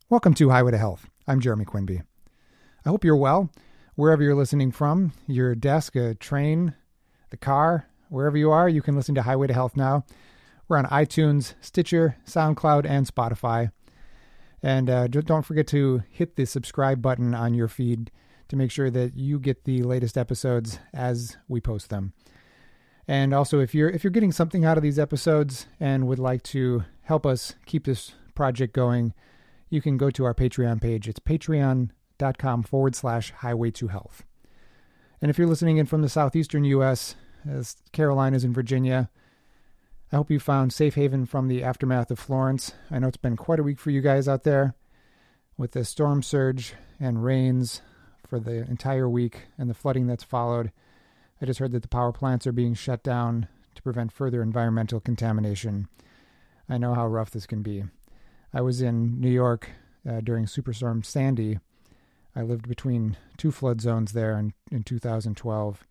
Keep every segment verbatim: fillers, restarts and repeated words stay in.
Welcome to Highway to Health. I'm Jeremy Quinby. I hope you're well, wherever you're listening from, your desk, a train, the car, wherever you are, you can listen to Highway to Health now. We're on iTunes, Stitcher, SoundCloud, and Spotify. And uh, don't forget to hit the subscribe button on your feed to make sure that you get the latest episodes as we post them. And also, if you're if you're getting something out of these episodes and would like to help us keep this project going, you can go to our Patreon page. It's patreon.com forward slash highway to health. And if you're listening in from the southeastern U S, as Carolinas and Virginia, I hope you found safe haven from the aftermath of Florence. I know it's been quite a week for you guys out there with the storm surge and rains for the entire week and the flooding that's followed. I just heard that the power plants are being shut down to prevent further environmental contamination. I know how rough this can be. I was in New York uh, during Superstorm Sandy. I lived between two flood zones there in, in two thousand twelve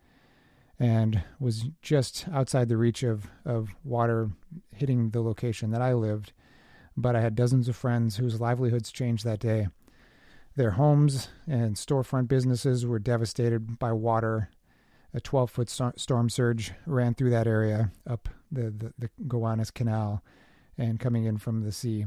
and was just outside the reach of, of water hitting the location that I lived. But I had dozens of friends whose livelihoods changed that day. Their homes and storefront businesses were devastated by water. A twelve-foot storm surge ran through that area up the, the, the Gowanus Canal and coming in from the sea,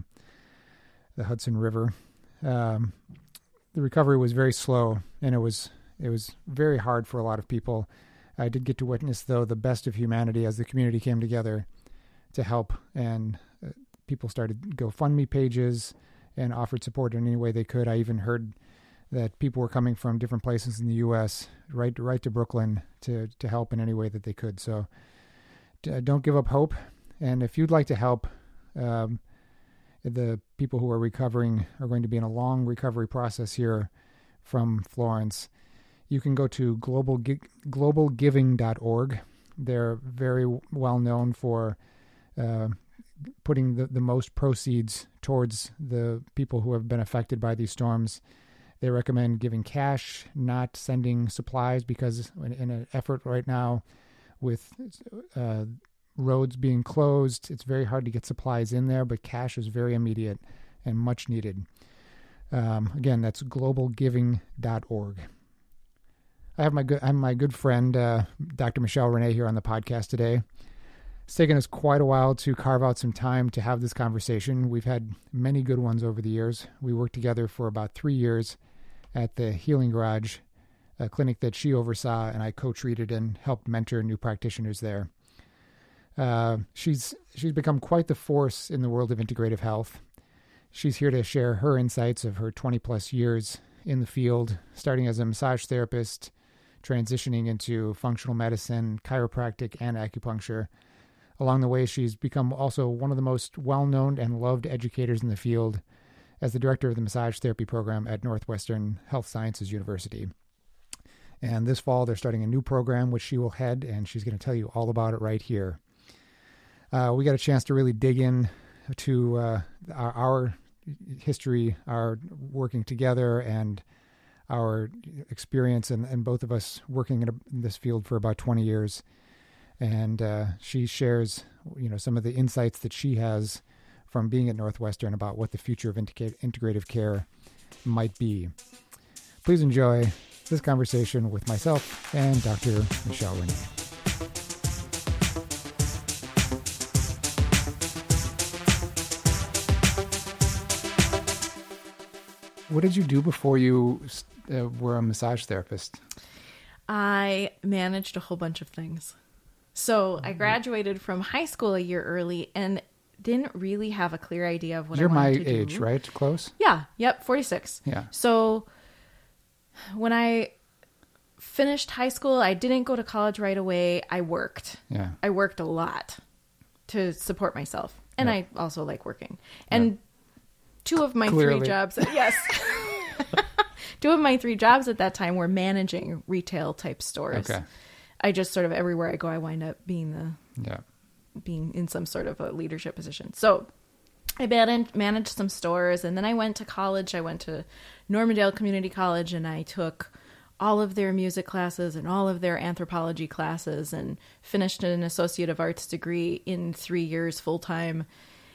the Hudson River. Um, the recovery was very slow, and it was it was very hard for a lot of people. I did get to witness, though, the best of humanity as the community came together to help, and uh, people started GoFundMe pages and offered support in any way they could. I even heard that people were coming from different places in the U S right right to Brooklyn to, to help in any way that they could. So uh, don't give up hope. And if you'd like to help, um, the people who are recovering are going to be in a long recovery process here from Florence. You can go to global global giving dot org. They're very well known for uh, putting the, the most proceeds towards the people who have been affected by these storms. They recommend giving cash, not sending supplies, because in, in an effort right now with uh, roads being closed, it's very hard to get supplies in there, but cash is very immediate and much needed. Um, again, that's global giving dot org. I have my good, I'm my good friend, uh, Doctor Michelle Renee, here on the podcast today. It's taken us quite a while to carve out some time to have this conversation. We've had many good ones over the years. We worked together for about three years at the Healing Garage, a clinic that she oversaw, and I co-treated and helped mentor new practitioners there. Uh, she's she's become quite the force in the world of integrative health. She's here to share her insights of her twenty-plus years in the field, starting as a massage therapist, transitioning into functional medicine, chiropractic, and acupuncture. Along the way, she's become also one of the most well-known and loved educators in the field as the director of the massage therapy program at Northwestern Health Sciences University. And this fall, they're starting a new program, which she will head, and she's going to tell you all about it right here. Uh, we got a chance to really dig in to uh, our, our history, our working together, and our experience, and, and both of us working in, a, in this field for about twenty years. And uh, she shares, you know, some of the insights that she has from being at Northwestern about what the future of integra- integrative care might be. Please enjoy this conversation with myself and Doctor Michelle Renee. What did you do before you uh, were a massage therapist? I managed a whole bunch of things. So I graduated from high school a year early and didn't really have a clear idea of what You're I wanted to do. You're my age, right? Close? Yeah. Yep. forty-six. Yeah. So when I finished high school, I didn't go to college right away. I worked. Yeah. I worked a lot to support myself. And yeah. I also like working. And yeah. two of my Clearly. three jobs, yes. Two of my three jobs at that time were managing retail type stores. Okay. I just sort of, everywhere I go, I wind up being the, yeah, being in some sort of a leadership position. So I managed, managed some stores, and then I went to college. I went to Normandale Community College, and I took all of their music classes and all of their anthropology classes and finished an Associate of Arts degree in three years full time.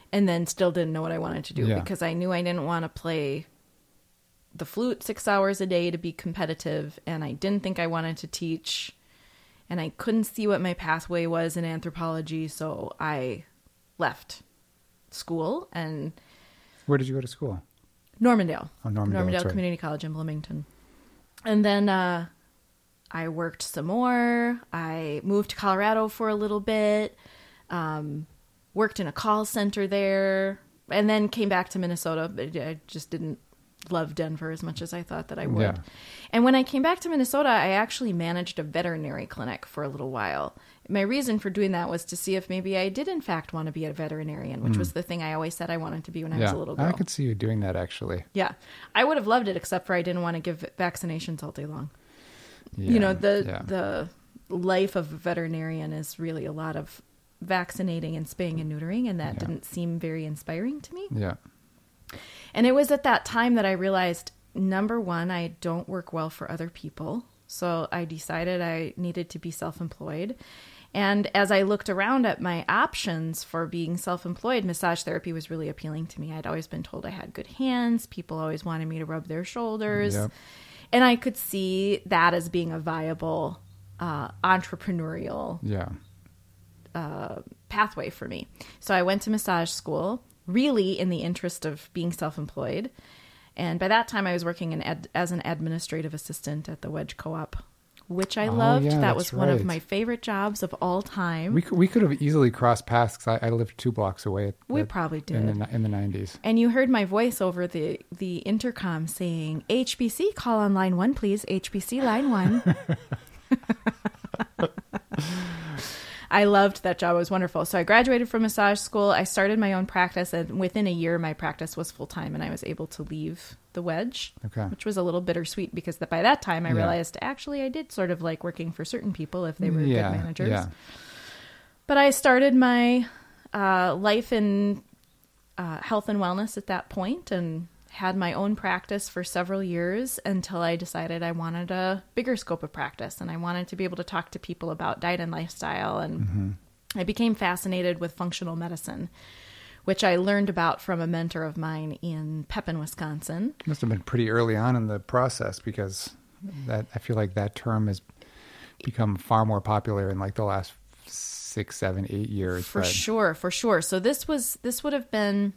and then still didn't know what I wanted to do Yeah. because I knew I didn't want to play the flute six hours a day to be competitive, and I didn't think I wanted to teach, and I couldn't see what my pathway was in anthropology, so I left school and Where did you go to school? Normandale. Oh, Normandale, that's right. Community College in Bloomington. And then uh, I worked some more. I moved to Colorado for a little bit, um, worked in a call center there, and then came back to Minnesota. But I just didn't love Denver as much as I thought that I would. Yeah. And when I came back to Minnesota, I actually managed a veterinary clinic for a little while. My reason for doing that was to see if maybe I did in fact want to be a veterinarian, which mm. was the thing I always said I wanted to be when I yeah. was a little girl. I could see you doing that, actually. Yeah. I would have loved it, except for I didn't want to give vaccinations all day long. Yeah. You know, the yeah. the life of a veterinarian is really a lot of vaccinating and spaying and neutering, and that yeah. didn't seem very inspiring to me. Yeah. And it was at that time that I realized, number one, I don't work well for other people. So I decided I needed to be self-employed. And as I looked around at my options for being self-employed, massage therapy was really appealing to me. I'd always been told I had good hands. People always wanted me to rub their shoulders. Yep. And I could see that as being a viable uh, entrepreneurial yeah. uh, pathway for me. So I went to massage school, really in the interest of being self-employed. And by that time, I was working in ad- as an administrative assistant at the Wedge Co-op, which I Oh, loved. yeah, that was that's one of right. my favorite jobs of all time. We could, we could have easily crossed paths 'cause I, I lived two blocks away. At, We at- probably did. In the, in the nineties. And you heard my voice over the, the intercom saying, H B C, call on line one, please. H B C, line one. I loved that job. It was wonderful. So I graduated from massage school. I started my own practice, and within a year, my practice was full-time, and I was able to leave the Wedge, Okay. which was a little bittersweet because that by that time I Yeah. realized actually I did sort of like working for certain people if they were yeah, good managers. Yeah. But I started my uh, life in uh, health and wellness at that point and had my own practice for several years until I decided I wanted a bigger scope of practice and I wanted to be able to talk to people about diet and lifestyle. And Mm-hmm. I became fascinated with functional medicine, which I learned about from a mentor of mine in Pepin, Wisconsin. Must have been pretty early on in the process because that I feel like that term has become far more popular in like the last six, seven, eight years. For but- sure, for sure. So this was this would have been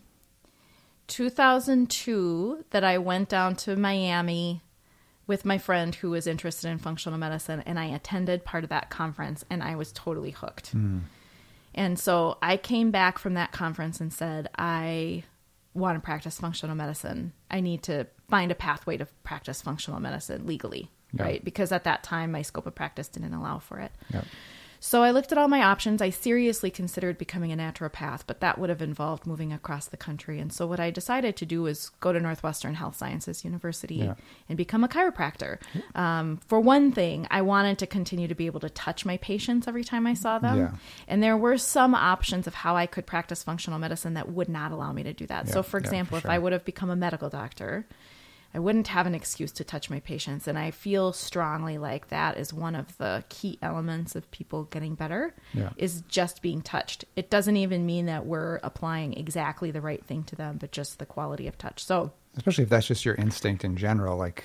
two thousand two that I went down to Miami with my friend who was interested in functional medicine, and I attended part of that conference, and I was totally hooked. Mm. And so I came back from that conference and said, I want to practice functional medicine. I need to find a pathway to practice functional medicine legally, Yeah. right? Because at that time, my scope of practice didn't allow for it. Yep. So I looked at all my options. I seriously considered becoming a naturopath, but that would have involved moving across the country. And so what I decided to do was go to Northwestern Health Sciences University Yeah. and become a chiropractor. Um, for one thing, I wanted to continue to be able to touch my patients every time I saw them. Yeah. And there were some options of how I could practice functional medicine that would not allow me to do that. Yeah, So for yeah, example, for if I sure. would have become a medical doctor, I wouldn't have an excuse to touch my patients. And I feel strongly like that is one of the key elements of people getting better Yeah. is just being touched. It doesn't even mean that we're applying exactly the right thing to them, but just the quality of touch. So Especially if that's just your instinct in general, like,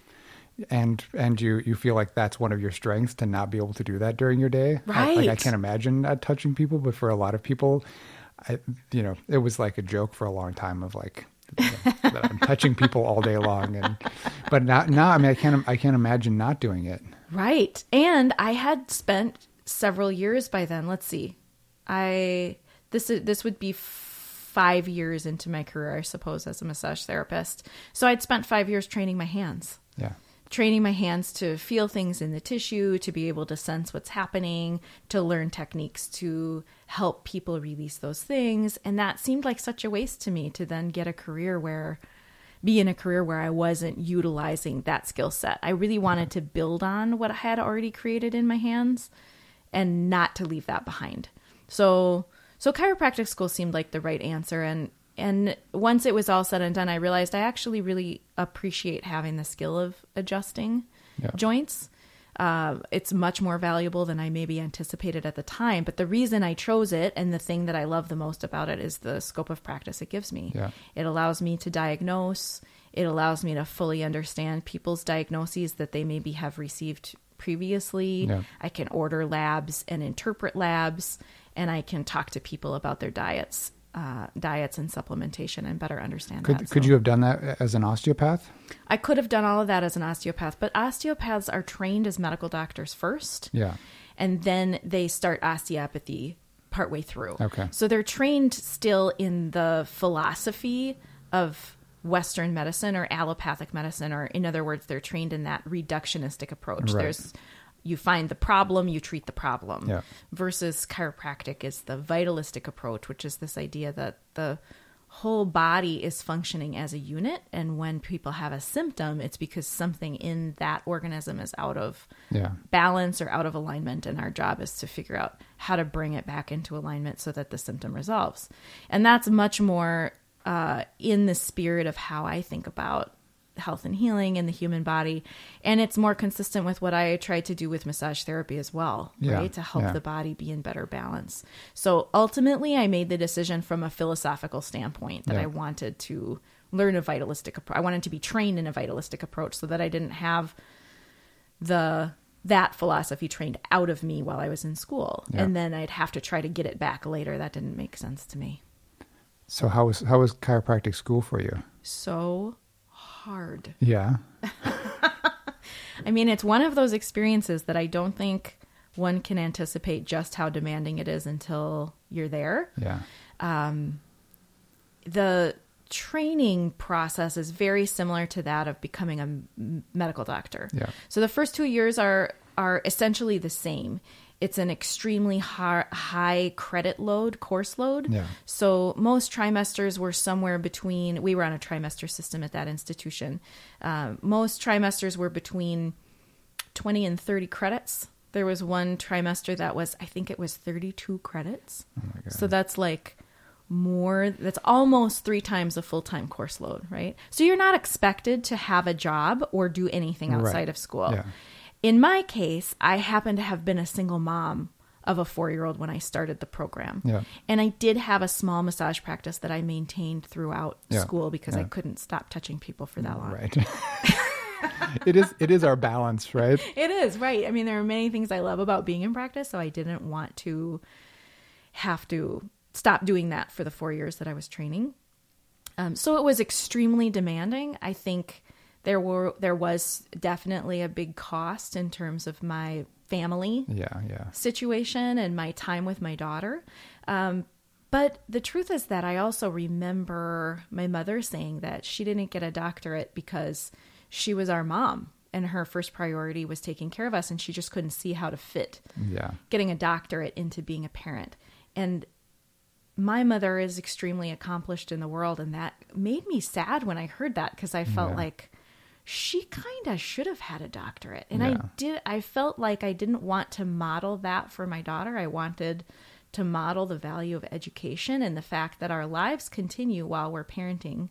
and and you you feel like that's one of your strengths to not be able to do that during your day. I, like I Right. can't imagine not touching people, but for a lot of people, I you know it was like a joke for a long time of like that I'm touching people all day long, and but now now I mean I can't I can't imagine not doing it. right. And I had spent several years by then. Let's see. I this is this would be five years into my career, I suppose, as a massage therapist. So I'd spent five years training my hands. Yeah. Training my hands to feel things in the tissue, to be able to sense what's happening, to learn techniques to help people release those things. And that seemed like such a waste to me to then get a career where, be in a career where I wasn't utilizing that skill set. I really wanted to build on what I had already created in my hands and not to leave that behind. So, so chiropractic school seemed like the right answer. And And once it was all said and done, I realized I actually really appreciate having the skill of adjusting Yeah. joints. Uh, it's much more valuable than I maybe anticipated at the time. But the reason I chose it, and the thing that I love the most about it, is the scope of practice it gives me. Yeah. It allows me to diagnose. It allows me to fully understand people's diagnoses that they maybe have received previously. Yeah. I can order labs and interpret labs, and I can talk to people about their diets. Uh, diets and supplementation and better understand Could that. could So you have done that as an osteopath? I could have done all of that as an osteopath, but osteopaths are trained as medical doctors first. Yeah. And then they start osteopathy partway through. Okay. So they're trained still in the philosophy of Western medicine or allopathic medicine, or in other words, they're trained in that reductionistic approach. Right. There's You find the problem, you treat the problem. Yeah. Versus chiropractic is the vitalistic approach, which is this idea that the whole body is functioning as a unit. And when people have a symptom, it's because something in that organism is out of Yeah. balance or out of alignment. And our job is to figure out how to bring it back into alignment so that the symptom resolves. And that's much more uh, in the spirit of how I think about health and healing in the human body. And it's more consistent with what I try to do with massage therapy as well, Yeah, right? To help yeah. the body be in better balance. So ultimately I made the decision from a philosophical standpoint that Yeah. I wanted to learn a vitalistic approach. I wanted to be trained in a vitalistic approach so that I didn't have the that philosophy trained out of me while I was in school. Yeah. And then I'd have to try to get it back later. That didn't make sense to me. So how was how was chiropractic school for you? So hard. Yeah. I mean, it's one of those experiences that I don't think one can anticipate just how demanding it is until you're there. Yeah. The training process is very similar to that of becoming a m- medical doctor. Yeah. So the first two years are are essentially the same. It's an extremely high, high credit load, course load. Yeah. So most trimesters were somewhere between, we were on a trimester system at that institution. Uh, most trimesters were between twenty and thirty credits. There was one trimester that was, I think it was thirty-two credits. Oh my God. So that's like more, that's almost three times a full-time course load, right? So you're not expected to have a job or do anything outside Right. of school. Yeah. In my case, I happen to have been a single mom of a four-year-old when I started the program. Yeah. And I did have a small massage practice that I maintained throughout Yeah. school because I Yeah. couldn't stop touching people for that long. Right. it is it is our balance, right? It is, right. I mean, there are many things I love about being in practice, so I didn't want to have to stop doing that for the four years that I was training. Um, so it was extremely demanding. I think there were there was definitely a big cost in terms of my family Yeah, yeah. situation and my time with my daughter. Um, but the truth is that I also remember my mother saying that she didn't get a doctorate because she was our mom and her first priority was taking care of us, and she just couldn't see how to fit Yeah. getting a doctorate into being a parent. And my mother is extremely accomplished in the world, and that made me sad when I heard that because I felt Yeah. like she kind of should have had a doctorate. And Yeah. I did, I felt like I didn't want to model that for my daughter. I wanted to model the value of education and the fact that our lives continue while we're parenting.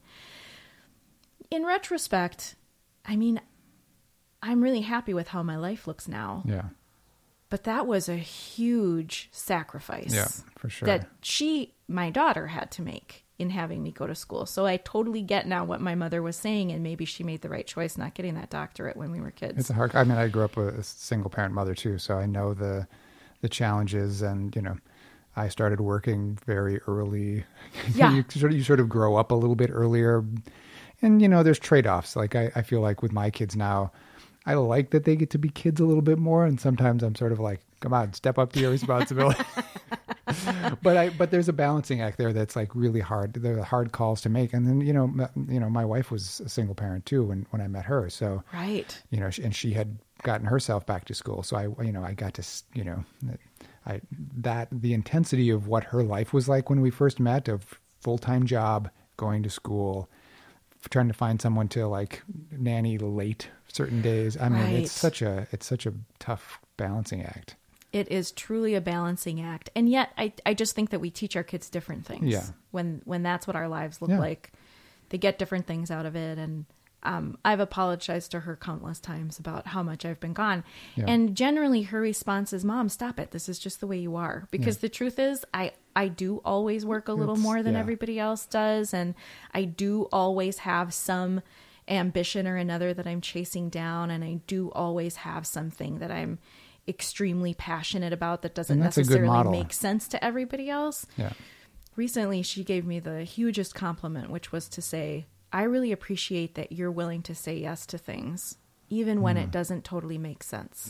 In retrospect, I mean, I'm really happy with how my life looks now, Yeah. but that was a huge sacrifice Yeah, for sure. that she, my daughter, had to make in having me go to school. So I totally get now what my mother was saying, and maybe she made the right choice not getting that doctorate when we were kids. It's a hard. I mean, I grew up with a single parent mother too, so I know the the challenges. And you know, I started working very early. Yeah. you sort of you sort of grow up a little bit earlier, and you know, there's trade offs. Like I, I feel like with my kids now, I like that they get to be kids a little bit more, and sometimes I'm sort of like, come on, step up to your responsibility. but I, but there's a balancing act there that's like really hard. There are hard calls to make. And then, you know, m- you know, my wife was a single parent too when, when I met her. So, Right. you know, and she had gotten herself back to school. So I, you know, I got to, s- you know, I, that the intensity of what her life was like when we first met, of full-time job, going to school, trying to find someone to like nanny late certain days. I mean, Right. it's such a, it's such a tough balancing act. It is truly a balancing act. And yet I, I just think that we teach our kids different things. Yeah. When when that's what our lives look Yeah. like. They get different things out of it. And Um, I've apologized to her countless times about how much I've been gone. Yeah. And generally her response is, Mom, stop it. This is just the way you are. Because yeah. the truth is, I, I do always work a little it's, more than yeah. everybody else does. And I do always have some ambition or another that I'm chasing down. And I do always have something that I'm extremely passionate about that doesn't necessarily make sense to everybody else. Yeah. Recently, she gave me the hugest compliment, which was to say, I really appreciate that you're willing to say yes to things, even when mm. it doesn't totally make sense,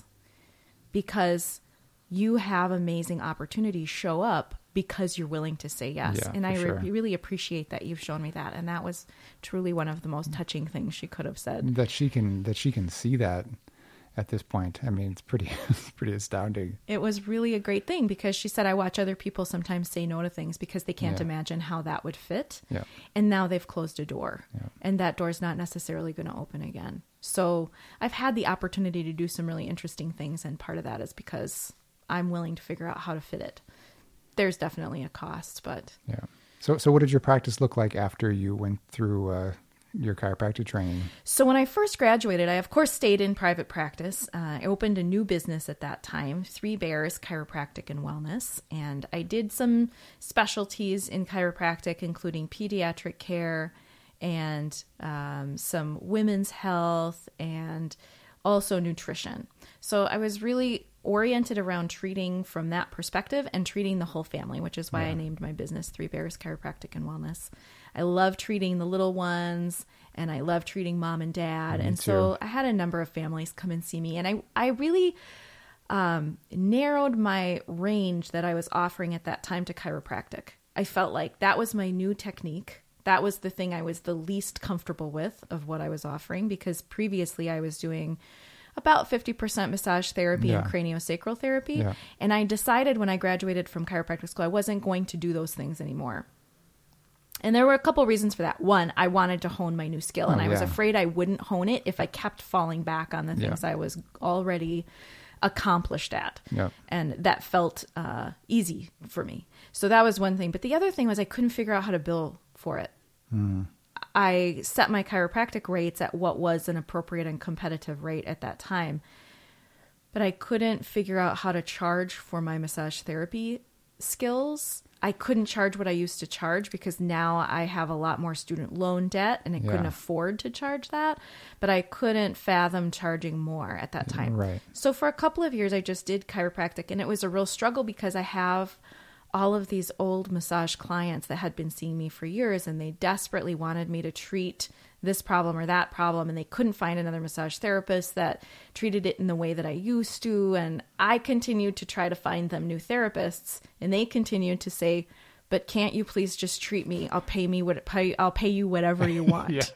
because you have amazing opportunities show up because you're willing to say yes. Yeah, and I sure. re- really appreciate that you've shown me that. And that was truly one of the most touching things she could have said. That she can, that she can see that at this point. I mean, it's pretty, it's pretty astounding. It was really a great thing because she said, I watch other people sometimes say no to things because they can't yeah. imagine how that would fit. Yeah. And now they've closed a door yeah. and that door's not necessarily going to open again. So I've had the opportunity to do some really interesting things. And part of that is because I'm willing to figure out how to fit it. There's definitely a cost, but yeah. So, so what did your practice look like after you went through, uh, your chiropractic training? So when I first graduated, I of course stayed in private practice. Uh, I opened a new business at that time, Three Bears Chiropractic and Wellness. And I did some specialties in chiropractic, including pediatric care and um, some women's health and also nutrition. So I was really oriented around treating from that perspective and treating the whole family, which is why yeah. I named my business Three Bears Chiropractic and Wellness. I love treating the little ones and I love treating mom and dad. Me and too. So I had a number of families come and see me, and I, I really um, narrowed my range that I was offering at that time to chiropractic. I felt like that was my new technique. That was the thing I was the least comfortable with of what I was offering, because previously I was doing about fifty percent massage therapy yeah. and craniosacral therapy. Yeah. And I decided when I graduated from chiropractic school, I wasn't going to do those things anymore. And there were a couple reasons for that. One, I wanted to hone my new skill, and oh, I was yeah. afraid I wouldn't hone it if I kept falling back on the things yeah. I was already accomplished at. Yeah. And that felt uh, easy for me. So that was one thing. But the other thing was I couldn't figure out how to bill for it. Mm. I set my chiropractic rates at what was an appropriate and competitive rate at that time, but I couldn't figure out how to charge for my massage therapy skills. I couldn't charge what I used to charge because now I have a lot more student loan debt and I yeah. couldn't afford to charge that, but I couldn't fathom charging more at that time. Right. So for a couple of years, I just did chiropractic, and it was a real struggle because I have all of these old massage clients that had been seeing me for years, and they desperately wanted me to treat this problem or that problem, and they couldn't find another massage therapist that treated it in the way that I used to. And I continued to try to find them new therapists, and they continued to say, but can't you please just treat me? I'll pay me what pay, I'll pay you whatever you want.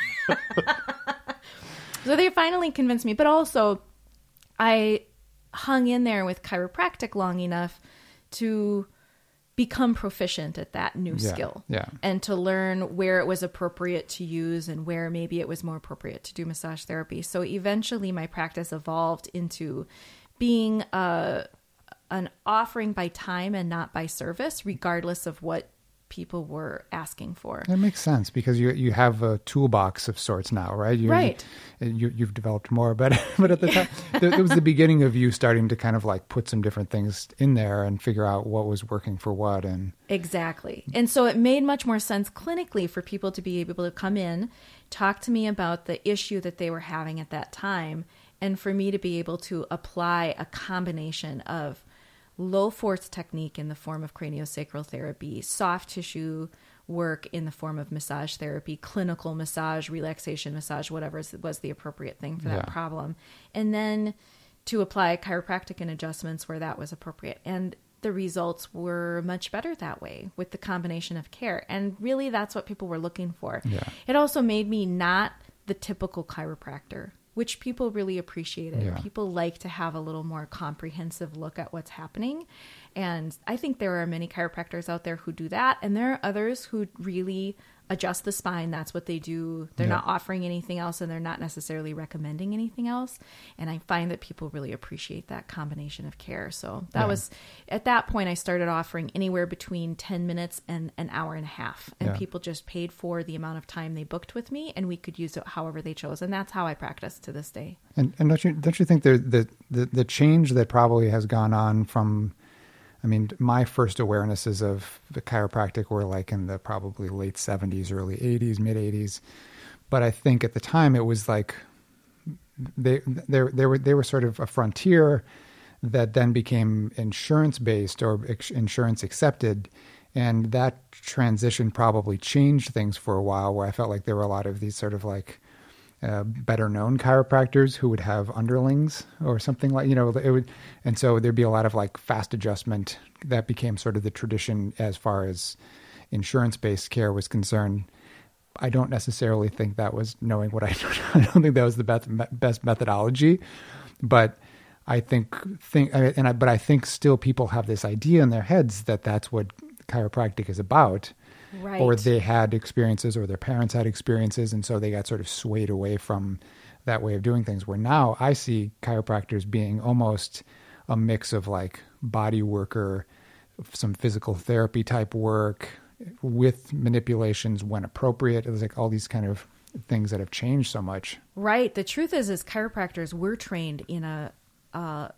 So they finally convinced me, but also I hung in there with chiropractic long enough to become proficient at that new yeah, skill yeah. and to learn where it was appropriate to use and where maybe it was more appropriate to do massage therapy. So eventually my practice evolved into being a, an offering by time and not by service, regardless of what people were asking for. That makes sense because you you have a toolbox of sorts now, right? You, right. You, you've developed more, but but at the time, it was the beginning of you starting to kind of like put some different things in there and figure out what was working for what. And exactly. And so it made much more sense clinically for people to be able to come in, talk to me about the issue that they were having at that time, and for me to be able to apply a combination of low force technique in the form of craniosacral therapy, soft tissue work in the form of massage therapy, clinical massage, relaxation massage, whatever was the appropriate thing for that yeah. problem. And then to apply chiropractic and adjustments where that was appropriate. And the results were much better that way with the combination of care. And really that's what people were looking for. Yeah. It also made me not the typical chiropractor, which people really appreciated. Yeah. People like to have a little more comprehensive look at what's happening. And I think there are many chiropractors out there who do that. And there are others who really adjust the spine. That's what they do. They're Yeah. not offering anything else, and they're not necessarily recommending anything else. And I find that people really appreciate that combination of care. So that Yeah. was, at that point, I started offering anywhere between ten minutes and an hour and a half. And Yeah. people just paid for the amount of time they booked with me, and we could use it however they chose. And that's how I practice to this day. And and don't you don't you think there the, the the change that probably has gone on from, I mean, my first awarenesses of the chiropractic were like in the probably late seventies, early eighties, mid eighties. But I think at the time it was like they they they were they were sort of a frontier that then became insurance based or ex- insurance accepted. And that transition probably changed things for a while, where I felt like there were a lot of these sort of like uh, better known chiropractors who would have underlings or something like, you know, it would, and so there'd be a lot of like fast adjustment that became sort of the tradition as far as insurance based care was concerned. I don't necessarily think that was knowing what I, I don't think that was the best, best methodology, but I think, think, and I, but I think still people have this idea in their heads that that's what chiropractic is about. Right. Or they had experiences or their parents had experiences. And so they got sort of swayed away from that way of doing things, where now I see chiropractors being almost a mix of like body worker, some physical therapy type work with manipulations when appropriate. It was like all these kind of things that have changed so much. Right. The truth is, as chiropractors, we're trained in a, a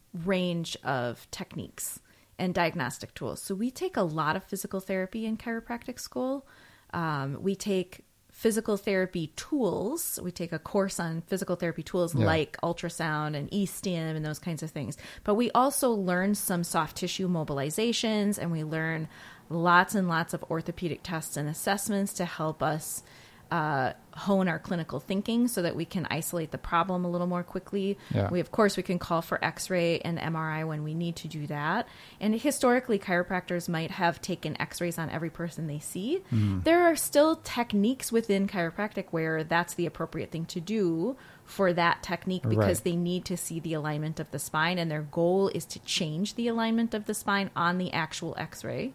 range of techniques and diagnostic tools. So we take a lot of physical therapy in chiropractic school. Um, we take physical therapy tools. We take a course on physical therapy tools Yeah. like ultrasound and e-stim and those kinds of things. But we also learn some soft tissue mobilizations, and we learn lots and lots of orthopedic tests and assessments to help us uh, hone our clinical thinking so that we can isolate the problem a little more quickly. Yeah. We, of course, we can call for X-ray and M R I when we need to do that. And historically, chiropractors might have taken X-rays on every person they see. Mm. There are still techniques within chiropractic where that's the appropriate thing to do for that technique, because Right. they need to see the alignment of the spine, and their goal is to change the alignment of the spine on the actual X-ray.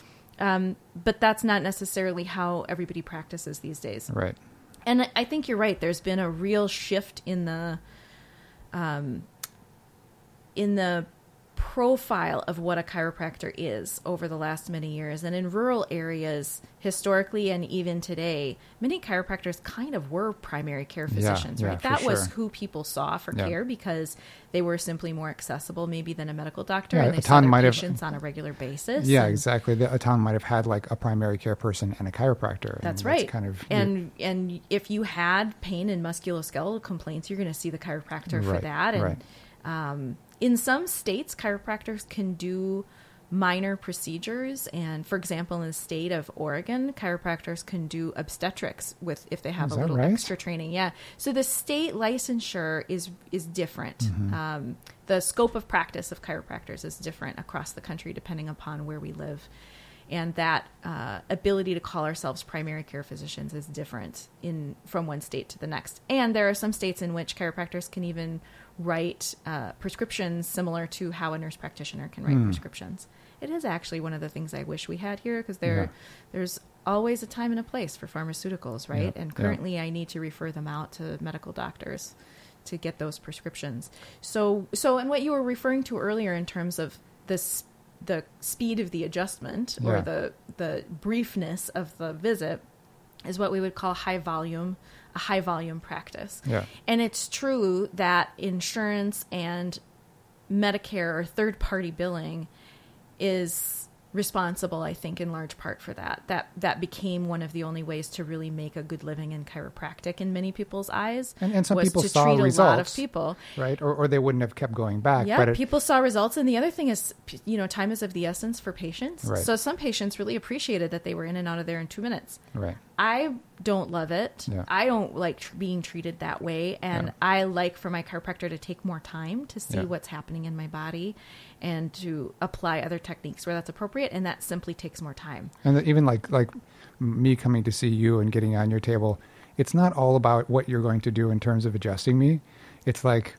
Um, but that's not necessarily how everybody practices these days. Right. And I- I think you're right. There's been a real shift in the, um, in the profile of what a chiropractor is over the last many years. And in rural areas, historically and even today, many chiropractors kind of were primary care Yeah, physicians, yeah, right? for That was sure. who people saw for Yeah. care, because they were simply more accessible maybe than a medical doctor, Yeah, and they a saw ton their might have- patients on a regular basis. Yeah, and- exactly. The, a town might have had like a primary care person and a chiropractor. That's and right. Kind of, and and if you had pain and musculoskeletal complaints, you're going to see the chiropractor for Right, that. And right. um, in some states, chiropractors can do minor procedures. And for example, in the state of Oregon, chiropractors can do obstetrics with if they have Is a that little right? extra training. Yeah. So the state licensure is is different. Mm-hmm. Um, the scope of practice of chiropractors is different across the country depending upon where we live. And that uh, ability to call ourselves primary care physicians is different in from one state to the next. And there are some states in which chiropractors can even write uh, prescriptions similar to how a nurse practitioner can write Hmm. prescriptions. It is actually one of the things I wish we had here, because there, Yeah. there's always a time and a place for pharmaceuticals, right? Yeah, And yeah. currently I need to refer them out to medical doctors to get those prescriptions. So, so, and what you were referring to earlier in terms of this, the speed of the adjustment or Yeah. the the briefness of the visit is what we would call high volume, a high volume practice. Yeah. And it's true that insurance and Medicare or third party billing is responsible, I think, in large part for that. That that became one of the only ways to really make a good living in chiropractic in many people's eyes. And- and some was people to saw treat a lot of results. people. right. Or, or they wouldn't have kept going back. Yeah, but it, people saw results. And the other thing is, p- you know, time is of the essence for patients. Right. So some patients really appreciated that they were in and out of there in two minutes. right. I don't love it. Yeah. I don't like tr- being treated that way. And Yeah. I like for my chiropractor to take more time to see Yeah. what's happening in my body and to apply other techniques where that's appropriate. And that simply takes more time. And even like like me coming to see you and getting on your table, it's not all about what you're going to do in terms of adjusting me. It's like,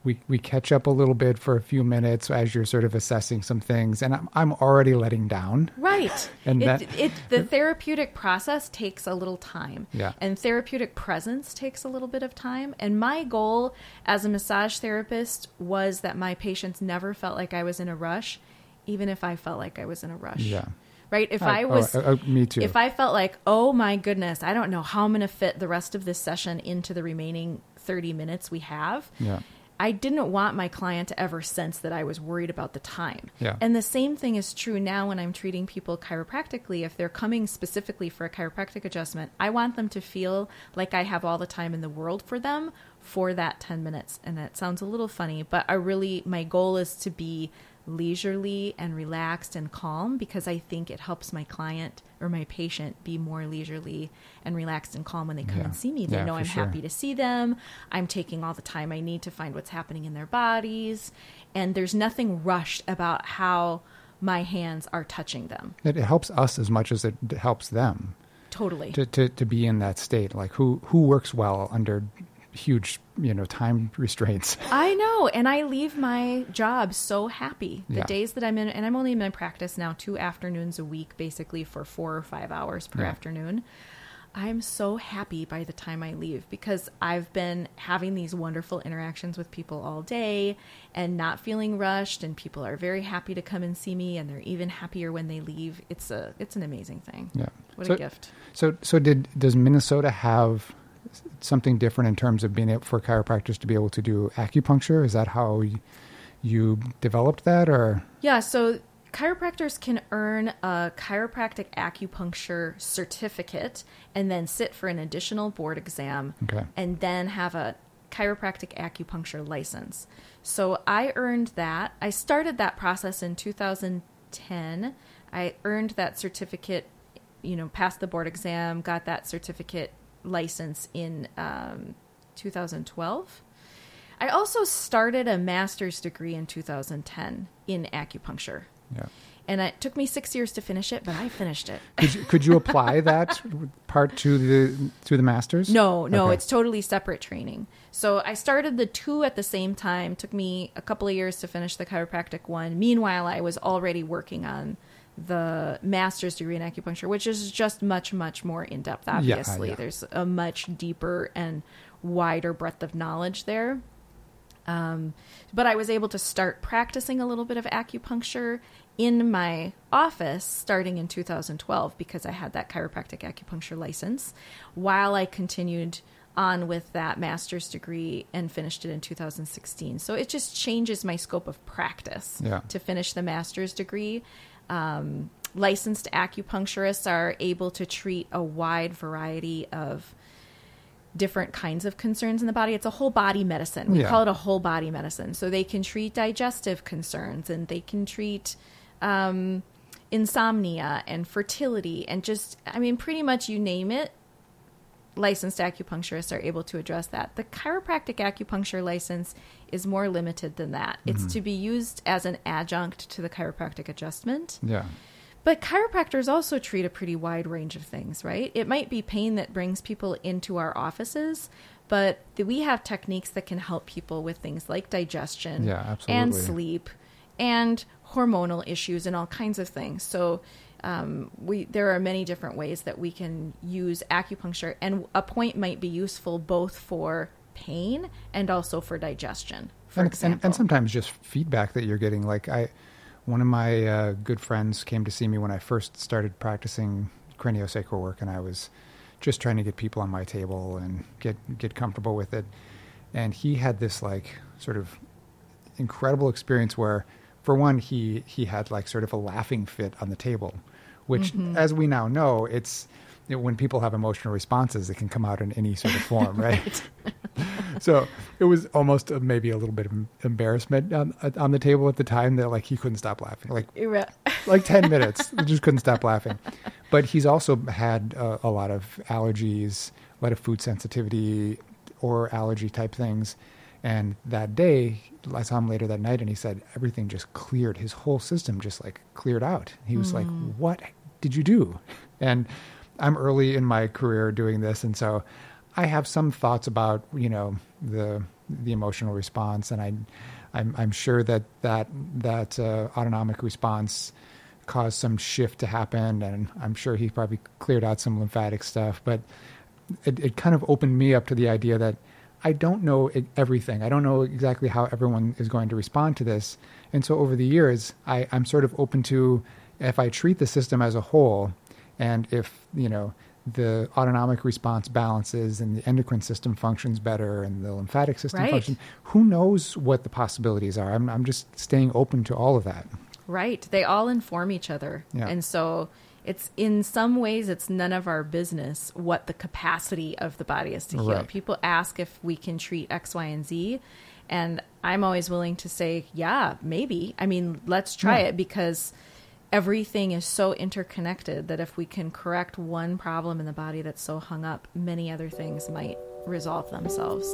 we, we catch up a little bit for a few minutes as you're sort of assessing some things, and I'm, I'm already letting down. Right. And it, that, it, the therapeutic process takes a little time. Yeah. And therapeutic presence takes a little bit of time. And my goal as a massage therapist was that my patients never felt like I was in a rush, even if I felt like I was in a rush. Yeah. Right? If Oh, I was, oh, oh, me too. If I felt like, oh my goodness, I don't know how I'm going to fit the rest of this session into the remaining thirty minutes we have. Yeah. I didn't want my client to ever sense that I was worried about the time. Yeah. And the same thing is true now when I'm treating people chiropractically. If they're coming specifically for a chiropractic adjustment, I want them to feel like I have all the time in the world for them for that ten minutes. And that sounds a little funny, but I really, my goal is to be leisurely and relaxed and calm, because I think it helps my client or my patient be more leisurely and relaxed and calm when they come Yeah. and see me. They Yeah, know for I'm sure. happy to see them. I'm taking all the time I need to find what's happening in their bodies. And there's nothing rushed about how my hands are touching them. It, it helps us as much as it helps them Totally. to, to, to be in that state. Like who, who works well under huge, you know, time restraints. I know. And I leave my job so happy. The Yeah. days that I'm in, and I'm only in my practice now two afternoons a week, basically for four or five hours per Yeah. afternoon. I'm so happy by the time I leave, because I've been having these wonderful interactions with people all day and not feeling rushed, and people are very happy to come and see me, and they're even happier when they leave. It's a, it's an amazing thing. Yeah. What so, a gift. So, so did, does Minnesota have something different in terms of being able for chiropractors to be able to do acupuncture? Is that how you, you developed that, or? Yeah. So chiropractors can earn a chiropractic acupuncture certificate and then sit for an additional board exam, Okay. and then have a chiropractic acupuncture license. So I earned that. I started that process in two thousand ten. I earned that certificate, you know, passed the board exam, got that certificate license in um, two thousand twelve. I also started a master's degree in two thousand ten in acupuncture. Yeah. And it took me six years to finish it, but I finished it. Could you, could you apply that part to the to the masters? No, no, Okay. it's totally separate training. So I started the two at the same time. Took me a couple of years to finish the chiropractic one. Meanwhile, I was already working on the master's degree in acupuncture, which is just much, much more in-depth, obviously. yeah. There's a much deeper and wider breadth of knowledge there. Um, but I was able to start practicing a little bit of acupuncture in my office starting in two thousand twelve, because I had that chiropractic acupuncture license, while I continued on with that master's degree and finished it in two thousand sixteen. So it just changes my scope of practice Yeah. to finish the master's degree. Um, licensed acupuncturists are able to treat a wide variety of different kinds of concerns in the body. It's a whole body medicine. We Yeah. call it a whole body medicine. So they can treat digestive concerns, and they can treat um, insomnia and fertility, and just, I mean, pretty much you name it, licensed acupuncturists are able to address that. The chiropractic acupuncture license is more limited than that. It's to be used as an adjunct to the chiropractic adjustment. Yeah. But chiropractors also treat a pretty wide range of things, right? It might be pain that brings people into our offices, but th- we have techniques that can help people with things like digestion Yeah, absolutely. and sleep and hormonal issues and all kinds of things. So um, we there are many different ways that we can use acupuncture, and a point might be useful both for pain and also for digestion, for and, example. and, and sometimes just feedback that you're getting. Like I, one of my uh, good friends came to see me when I first started practicing craniosacral work, and I was just trying to get people on my table and get get comfortable with it. And he had this like sort of incredible experience where, for one, he he had like sort of a laughing fit on the table, which, Mm-hmm. as we now know, it's you know, when people have emotional responses, it can come out in any sort of form, right? So it was almost a, maybe a little bit of embarrassment on, on the table at the time that like he couldn't stop laughing, like You're- like ten minutes, he just couldn't stop laughing. But he's also had uh, a lot of allergies, a lot of food sensitivity or allergy type things. And that day, I saw him later that night, and he said everything just cleared. His whole system just like cleared out. He was like, "What did you do?" And I'm early in my career doing this, and so I have some thoughts about, you know, the the emotional response, and I, I'm I'm sure that that that uh, autonomic response caused some shift to happen, and I'm sure he probably cleared out some lymphatic stuff. But it, it kind of opened me up to the idea that I don't know everything. I don't know exactly how everyone is going to respond to this, and so over the years, I, I'm sort of open to, if I treat the system as a whole, and if, you know, the autonomic response balances and the endocrine system functions better and the lymphatic system Right. functions, who knows what the possibilities are? I'm, I'm just staying open to all of that. Right. They all inform each other. Yeah. And so it's, in some ways, it's none of our business what the capacity of the body is to heal. Right. People ask if we can treat X, Y, and Z. And I'm always willing to say, yeah, maybe. I mean, let's try Yeah. it, because everything is so interconnected that if we can correct one problem in the body that's so hung up, many other things might resolve themselves.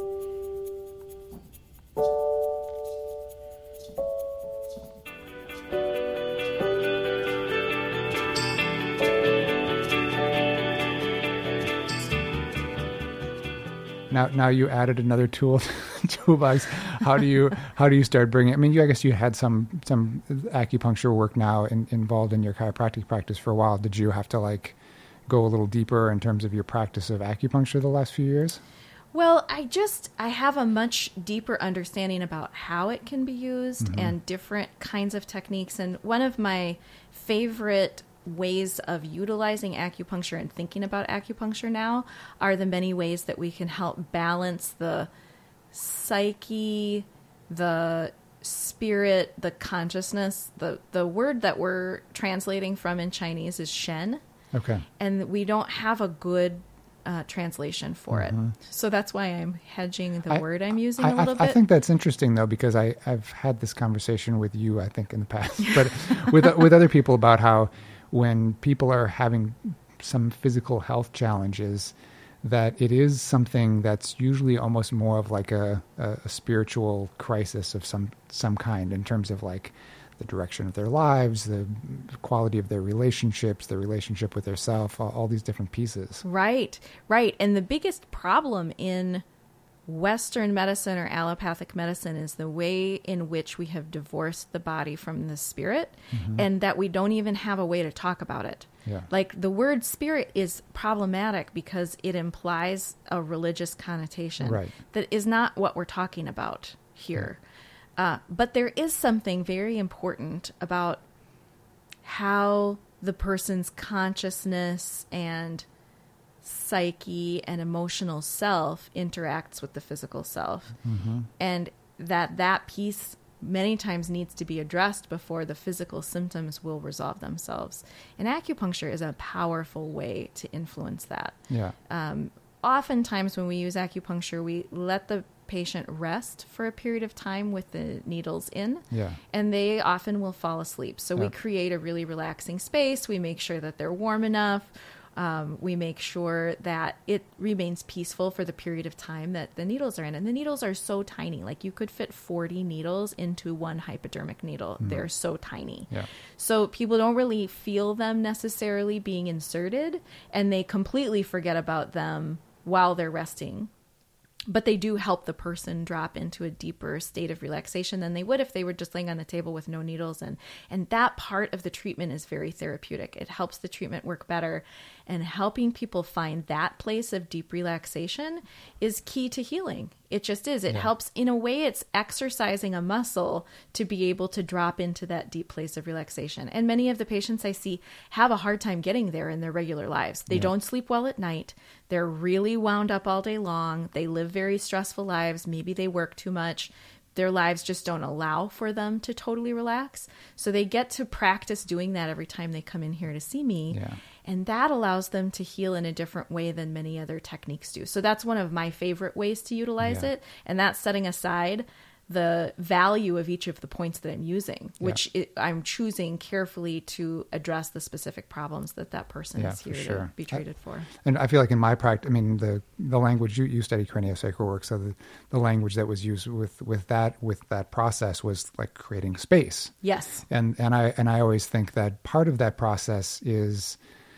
Now, now you added another tool toolbox. How do you how do you start bringing? I mean, you, I guess you had some some acupuncture work now in, involved in your chiropractic practice for a while. Did you have to like go a little deeper in terms of your practice of acupuncture the last few years? Well, I just, I have a much deeper understanding about how it can be used Mm-hmm. and different kinds of techniques. And one of my favorite ways of utilizing acupuncture and thinking about acupuncture now are the many ways that we can help balance the psyche, the spirit, the consciousness. The, the word that we're translating from in Chinese is Shen. Okay. And we don't have a good uh, translation for it. So that's why I'm hedging the I- word I'm using I, a little I, bit. I think that's interesting, though, because I, I've had this conversation with you, I think, in the past, but with with other people about how when people are having some physical health challenges, that it is something that's usually almost more of like a, a, a spiritual crisis of some some kind, in terms of like the direction of their lives, the quality of their relationships, their relationship with their self, all, all these different pieces. Right, right. And the biggest problem in Western medicine or allopathic medicine is the way in which we have divorced the body from the spirit, and that we don't even have a way to talk about it. Yeah. Like the word spirit is problematic because it implies a religious connotation Right. that is not what we're talking about here. Uh, but there is something very important about how the person's consciousness and psyche and emotional self interacts with the physical self. Mm-hmm. And that that piece many times needs to be addressed before the physical symptoms will resolve themselves. And acupuncture is a powerful way to influence that. Yeah. Um, oftentimes when we use acupuncture, we let the patient rest for a period of time with the needles in, Yeah. and they often will fall asleep. So we Yeah. create a really relaxing space. We make sure that they're warm enough. Um, we make sure that it remains peaceful for the period of time that the needles are in. And the needles are so tiny. Like you could fit forty needles into one hypodermic needle. They're so tiny. Yeah. So people don't really feel them necessarily being inserted, and they completely forget about them while they're resting. But they do help the person drop into a deeper state of relaxation than they would if they were just laying on the table with no needles. And, and that part of the treatment is very therapeutic. It helps the treatment work better. And helping people find that place of deep relaxation is key to healing. It just is. It Yeah. helps, in a way, it's exercising a muscle to be able to drop into that deep place of relaxation. And many of the patients I see have a hard time getting there in their regular lives. They Yeah. don't sleep well at night. They're really wound up all day long. They live very stressful lives. Maybe they work too much. Their lives just don't allow for them to totally relax. So they get to practice doing that every time they come in here to see me. Yeah. And that allows them to heal in a different way than many other techniques do. So that's one of my favorite ways to utilize Yeah. it. And that's setting aside the value of each of the points that I'm using, which it, I'm choosing carefully to address the specific problems that that person Yeah, is for here sure. to be treated for. And I feel like in my practice, I mean, the, the language you, you study craniosacral work, so the, the language that was used with, with that with that process was like creating space. Yes. And and I and I always think that part of that process is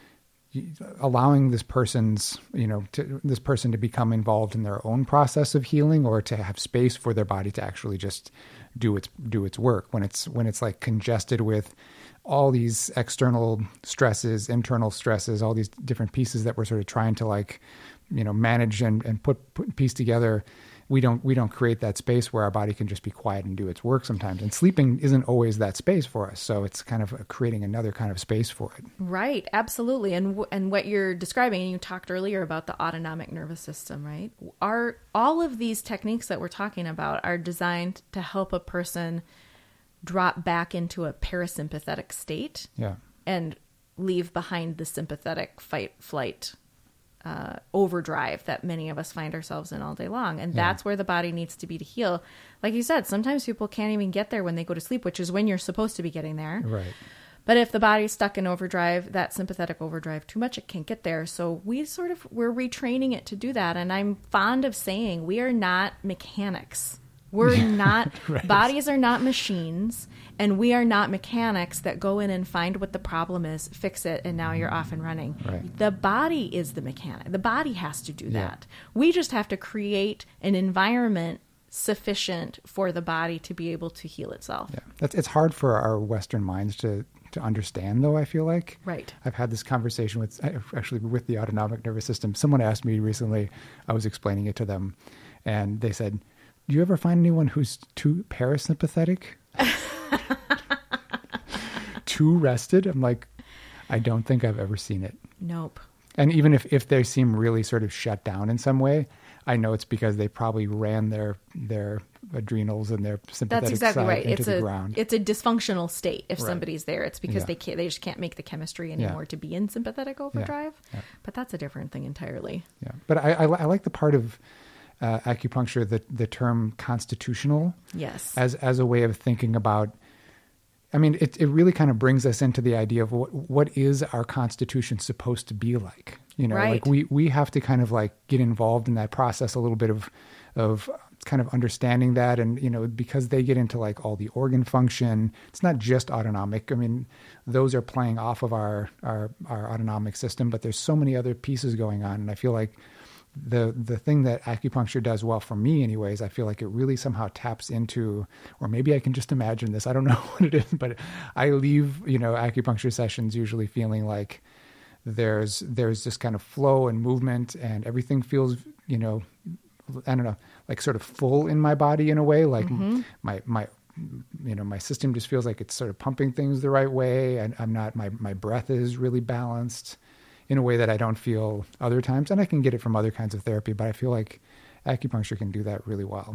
allowing this person's, you know, to, this person to become involved in their own process of healing, or to have space for their body to actually just do its do its work when it's when it's like congested with all these external stresses, internal stresses, all these different pieces that we're sort of trying to like, you know, manage and, and put, put piece together. We don't we don't create that space where our body can just be quiet and do its work sometimes. And sleeping isn't always that space for us. So it's kind of creating another kind of space for it. Right, absolutely. And w- and what you're describing, and you talked earlier about the autonomic nervous system, right? Are all of these techniques that we're talking about are designed to help a person drop back into a parasympathetic state, yeah, and leave behind the sympathetic fight flight uh, overdrive that many of us find ourselves in all day long. And yeah. that's where the body needs to be to heal. Like you said, sometimes people can't even get there when they go to sleep, which is when you're supposed to be getting there. Right. But if the body's stuck in overdrive, that sympathetic overdrive too much, it can't get there. So we sort of, we're retraining it to do that. And I'm fond of saying we are not mechanics. We're not, right. Bodies are not machines, and we are not mechanics that go in and find what the problem is, fix it, and now you're off and running. Right. The body is the mechanic. The body has to do Yeah. that. We just have to create an environment sufficient for the body to be able to heal itself. Yeah. That's, it's hard for our Western minds to, to understand, though, I feel like. Right. I've had this conversation with, actually with the autonomic nervous system. Someone asked me recently, I was explaining it to them, and they said, do you ever find anyone who's too parasympathetic? Too rested? I'm like, I don't think I've ever seen it. Nope. And even if, if they seem really sort of shut down in some way, I know it's because they probably ran their their adrenals and their sympathetic That's exactly side right. into It's the a ground. it's a dysfunctional state if Right. somebody's there. It's because Yeah. they can't they just can't make the chemistry anymore Yeah. to be in sympathetic overdrive. Yeah. But that's a different thing entirely. Yeah, but I, I, I like the part of uh, acupuncture, the the term constitutional, Yes. as as a way of thinking about. I mean, it it really kind of brings us into the idea of what what is our constitution supposed to be like. You know, Right. like we we have to kind of like get involved in that process a little bit of of kind of understanding that. And, you know, because they get into like all the organ function, it's not just autonomic. I mean, those are playing off of our our our autonomic system, but there's so many other pieces going on. And I feel like the the thing that acupuncture does well for me anyways, I feel like it really somehow taps into, or maybe I can just imagine this, I don't know what it is, but I leave, you know, acupuncture sessions usually feeling like there's there's this kind of flow and movement, and everything feels, you know, I don't know, like sort of full in my body in a way, like Mm-hmm. my my you know, my system just feels like it's sort of pumping things the right way, and I'm not, my my breath is really balanced in a way that I don't feel other times. And I can get it from other kinds of therapy, but I feel like acupuncture can do that really well.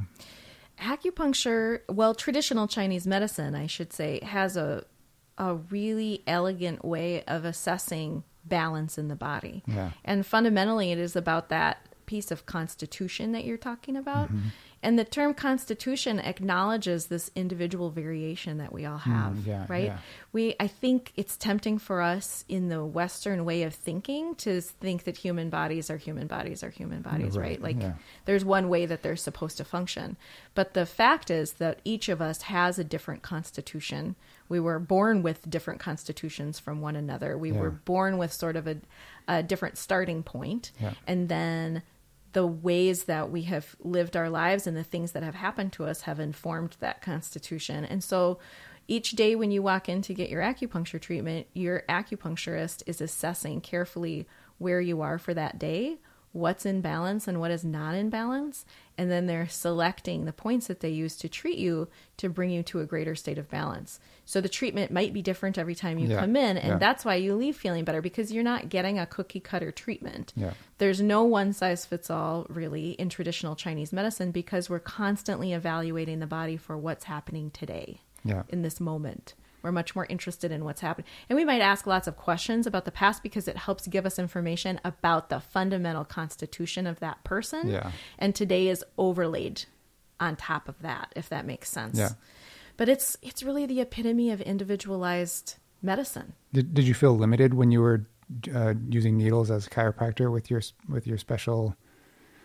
Acupuncture, well, traditional Chinese medicine, I should say, has a a really elegant way of assessing balance in the body. Yeah. And fundamentally, it is about that piece of constitution that you're talking about. Mm-hmm. And the term constitution acknowledges this individual variation that we all have, Mm, yeah, right? yeah. We, I think it's tempting for us in the Western way of thinking to think that human bodies are human bodies are human bodies, Right, right? Like yeah. there's one way that they're supposed to function. But the fact is that each of us has a different constitution. We were born with different constitutions from one another. We Yeah. were born with sort of a, a different starting point. Yeah. And then the ways that we have lived our lives and the things that have happened to us have informed that constitution. And so each day when you walk in to get your acupuncture treatment, your acupuncturist is assessing carefully where you are for that day, what's in balance and what is not in balance. And then they're selecting the points that they use to treat you to bring you to a greater state of balance. So the treatment might be different every time you Yeah, come in. And yeah. that's why you leave feeling better, because you're not getting a cookie cutter treatment. Yeah. There's no one size fits all really in traditional Chinese medicine, because we're constantly evaluating the body for what's happening today Yeah. in this moment. We're much more interested in what's happening. And we might ask lots of questions about the past because it helps give us information about the fundamental constitution of that person. Yeah. And today is overlaid on top of that, if that makes sense. Yeah. But it's it's really the epitome of individualized medicine. Did Did you feel limited when you were uh, using needles as a chiropractor with your with your special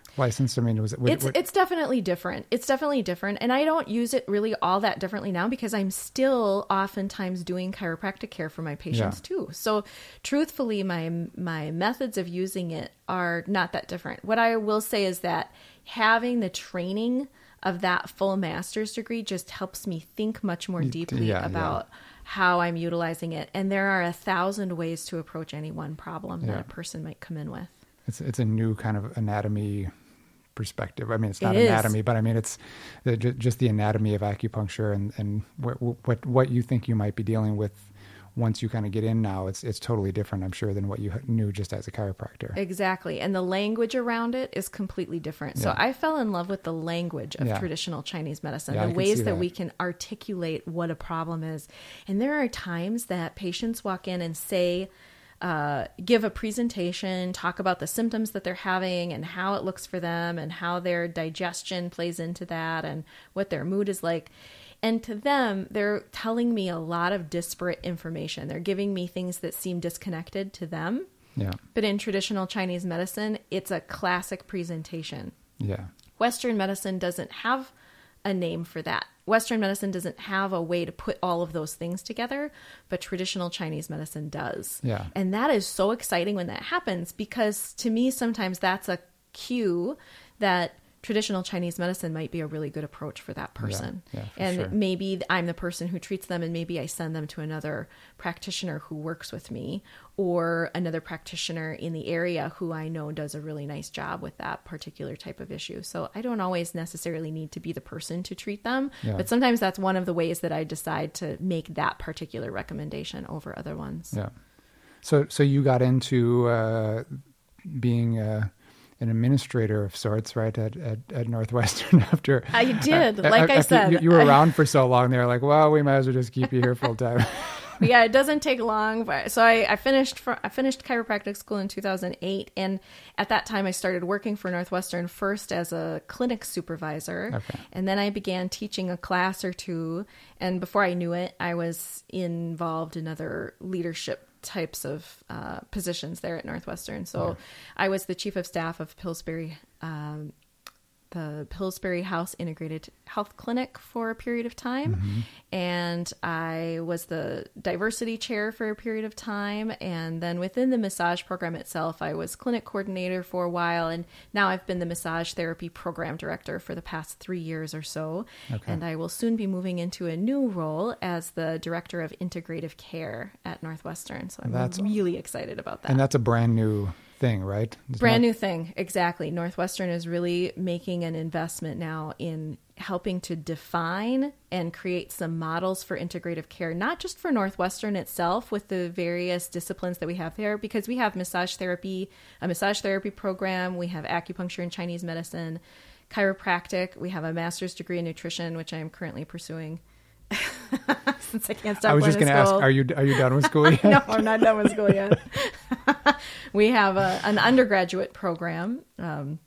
license? I mean, was it? What, it's what? it's definitely different. It's definitely different, and I don't use it really all that differently now because I'm still oftentimes doing chiropractic care for my patients Yeah. too. So, truthfully, my my methods of using it are not that different. What I will say is that having the training of that full master's degree just helps me think much more deeply yeah, about yeah. how I'm utilizing it. And there are a thousand ways to approach any one problem Yeah. that a person might come in with. It's it's a new kind of anatomy perspective. I mean, it's not It is. anatomy, but I mean, it's the, ju- just the anatomy of acupuncture and and what what what you think you might be dealing with once you kind of get in now. It's it's totally different, I'm sure, than what you knew just as a chiropractor. Exactly. And the language around it is completely different. So Yeah. I fell in love with the language of Yeah. traditional Chinese medicine, Yeah, I the can ways see that that. we can articulate what a problem is. And there are times that patients walk in and say, uh, give a presentation, talk about the symptoms that they're having and how it looks for them and how their digestion plays into that and what their mood is like. And to them, they're telling me a lot of disparate information. They're giving me things that seem disconnected to them. Yeah, But in traditional Chinese medicine, it's a classic presentation. yeah, Western medicine doesn't have a name for that. Western medicine doesn't have a way to put all of those things together, but traditional Chinese medicine does. Yeah. And that is so exciting when that happens because to me, sometimes that's a cue that traditional Chinese medicine might be a really good approach for that person. Yeah, yeah, for and sure. maybe I'm the person who treats them and maybe I send them to another practitioner who works with me or another practitioner in the area who I know does a really nice job with that particular type of issue. So I don't always necessarily need to be the person to treat them, Yeah. but sometimes that's one of the ways that I decide to make that particular recommendation over other ones. yeah. So so you got into uh, being uh, an administrator of sorts, right, at at, at Northwestern after I did, like I, after said. you, you were around for so long. They're like, well, we might as well just keep you here full time. Yeah, it doesn't take long. But, so I, I finished for, I finished chiropractic school in two thousand eight, and at that time I started working for Northwestern first as a clinic supervisor, Okay. and then I began teaching a class or two. And before I knew it, I was involved in other leadership types of uh, positions there at Northwestern. So Yeah. I was the chief of staff of Pillsbury. Um, the Pillsbury House Integrated Health Clinic for a period of time. Mm-hmm. And I was the diversity chair for a period of time. And then within the massage program itself, I was clinic coordinator for a while. And now I've been the massage therapy program director for the past three years or so. Okay. And I will soon be moving into a new role as the director of integrative care at Northwestern. So I'm That's- really excited about that. And that's a brand new thing, right? It's Brand not- new thing. Exactly. Northwestern is really making an investment now in helping to define and create some models for integrative care, not just for Northwestern itself with the various disciplines that we have there, because we have massage therapy, a massage therapy program, we have acupuncture and Chinese medicine, chiropractic, we have a master's degree in nutrition, which I am currently pursuing. Since I can't stop I was going just to going to ask, school. are you are you done with school yet? No, I'm not done with school yet. We have a, an undergraduate program, um,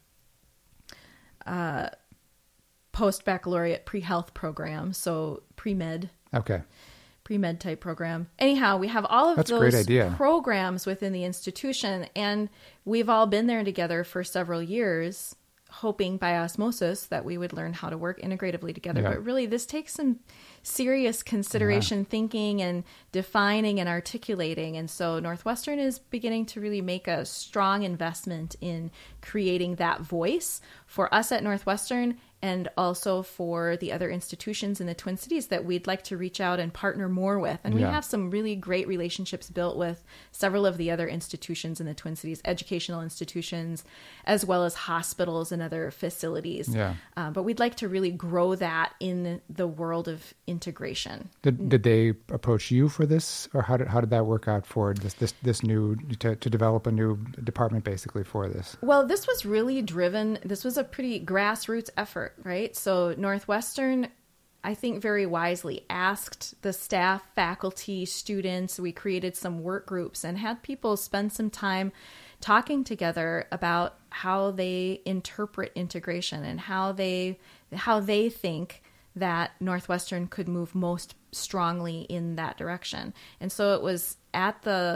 uh, post-baccalaureate pre-health program, so pre-med, Okay. pre-med type program. Anyhow, we have all of That's a great those idea. programs within the institution, and we've all been there together for several years, hoping by osmosis that we would learn how to work integratively together. Yeah. But really, this takes some serious consideration, thinking and defining and articulating. And so Northwestern is beginning to really make a strong investment in creating that voice for us at Northwestern and also for the other institutions in the Twin Cities that we'd like to reach out and partner more with. And we Yeah. have some really great relationships built with several of the other institutions in the Twin Cities, educational institutions, as well as hospitals and other facilities. Yeah. Uh, but we'd like to really grow that in the world of integration. Did did they approach you for this, or how did how did that work out for this this this new to to develop a new department basically for this? Well, this was really driven, this was a pretty grassroots effort, right? So Northwestern, I think very wisely, asked the staff, faculty, students, we created some work groups and had people spend some time talking together about how they interpret integration and how they how they think that Northwestern could move most strongly in that direction. And so it was at the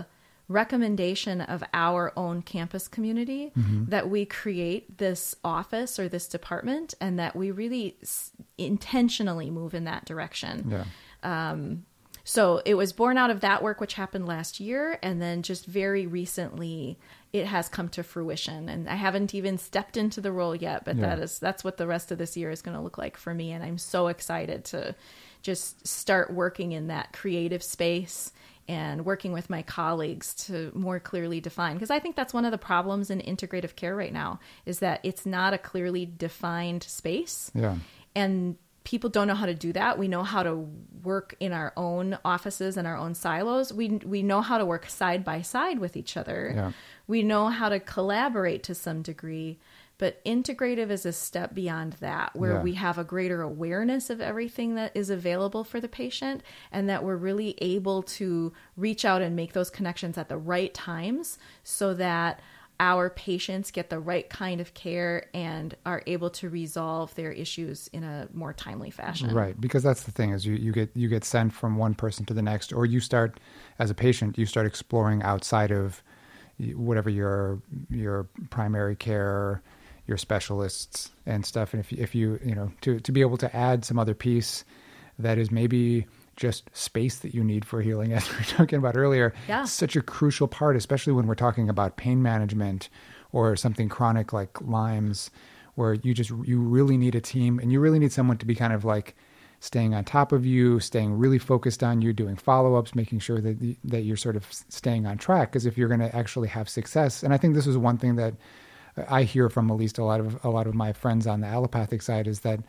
recommendation of our own campus community mm-hmm. that we create this office or this department, and that we really s- intentionally move in that direction. Yeah. Um, so it was born out of that work, which happened last year. And then just very recently, it has come to fruition. And I haven't even stepped into the role yet, but yeah. that is, that's what the rest of this year is going to look like for me. And I'm so excited to just start working in that creative space and working with my colleagues to more clearly define. Because I think that's one of the problems in integrative care right now, is that it's not a clearly defined space. Yeah. And people don't know how to do that. We know how to work in our own offices and our own silos. We we know how to work side by side with each other. Yeah. We know how to collaborate to some degree. But integrative is a step beyond that, where yeah. we have a greater awareness of everything that is available for the patient, and that we're really able to reach out and make those connections at the right times so that our patients get the right kind of care and are able to resolve their issues in a more timely fashion. Right. Because that's the thing, is you, you get you get sent from one person to the next, or you start, as a patient, you start exploring outside of whatever your your primary care, your specialists and stuff. And if, if you, you know, to, to be able to add some other piece that is maybe just space that you need for healing, as we were talking about earlier, yeah. such a crucial part, especially when we're talking about pain management or something chronic like Lyme's, where you just, you really need a team, and you really need someone to be kind of like staying on top of you, staying really focused on you, doing follow-ups, making sure that, that you're sort of staying on track. Because if you're going to actually have success, and I think this is one thing that I hear from at least a lot of a lot of my friends on the allopathic side, is that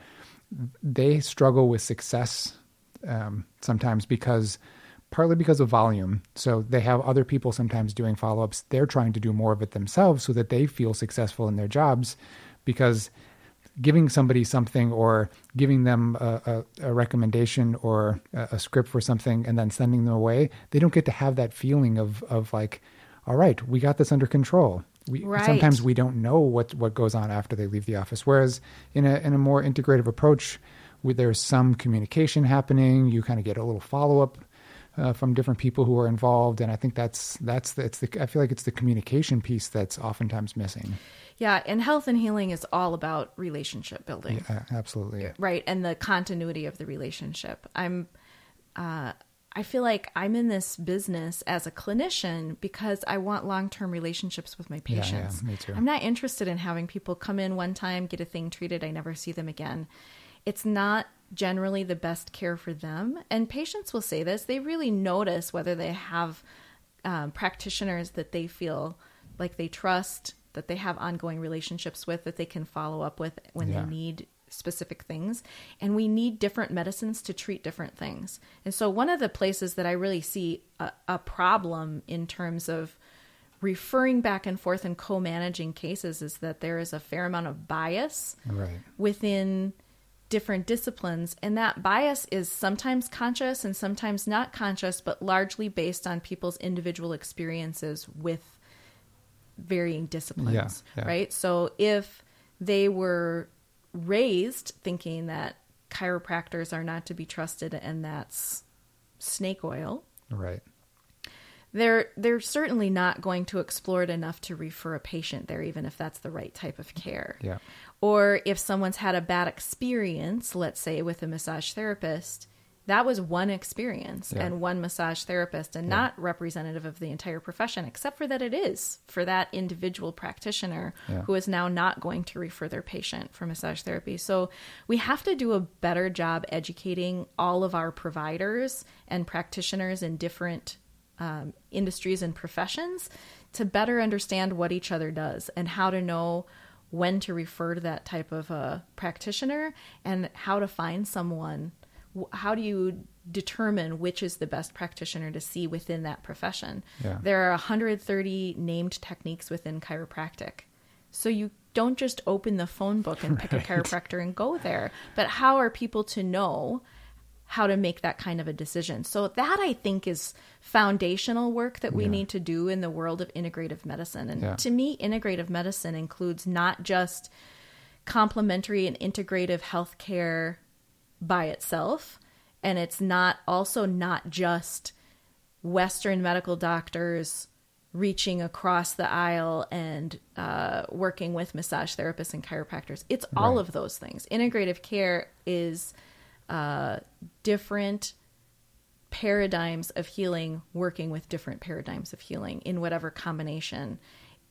they struggle with success um, sometimes because partly because of volume. So they have other people sometimes doing follow-ups. They're trying to do more of it themselves so that they feel successful in their jobs, because giving somebody something or giving them a, a, a recommendation or a, a script for something and then sending them away, they don't get to have that feeling of of like, all right, we got this under control. We, right. Sometimes we don't know what, what goes on after they leave the office. Whereas in a in a more integrative approach, where there's some communication happening, you kind of get a little follow up uh, from different people who are involved, and I think that's that's the, it's the I feel like it's the communication piece that's oftentimes missing. Yeah, and health and healing is all about relationship building. Yeah, absolutely. Right, and the continuity of the relationship. I'm. Uh, I feel like I'm in this business as a clinician because I want long-term relationships with my patients. Yeah, yeah, me too. I'm not interested in having people come in one time, get a thing treated, I never see them again. It's not generally the best care for them. And patients will say this. They really notice whether they have um, practitioners that they feel like they trust, that they have ongoing relationships with, that they can follow up with when yeah. they need specific things. And we need different medicines to treat different things. And so one of the places that I really see a, a problem in terms of referring back and forth and co-managing cases is that there is a fair amount of bias right. within different disciplines. And that bias is sometimes conscious and sometimes not conscious, but largely based on people's individual experiences with varying disciplines, yeah, yeah. right? So if they were raised thinking that chiropractors are not to be trusted and that's snake oil, right, they're they're certainly not going to explore it enough to refer a patient there, even if that's the right type of care. Yeah. Or if someone's had a bad experience, let's say with a massage therapist, that was one experience yeah. and one massage therapist, and yeah. not representative of the entire profession, except for that it is for that individual practitioner yeah. who is now not going to refer their patient for massage therapy. So we have to do a better job educating all of our providers and practitioners in different um, industries and professions to better understand what each other does and how to know when to refer to that type of a practitioner and how to find someone. How do you determine which is the best practitioner to see within that profession? Yeah. There are one hundred thirty named techniques within chiropractic. So you don't just open the phone book and pick right. a chiropractor and go there. But how are people to know how to make that kind of a decision? So that, I think, is foundational work that we yeah. need to do in the world of integrative medicine. And yeah. to me, integrative medicine includes not just complementary and integrative healthcare by itself, and it's not also not just Western medical doctors reaching across the aisle and uh, working with massage therapists and chiropractors. It's all Right. of those things. Integrative care is uh, different paradigms of healing, working with different paradigms of healing in whatever combination.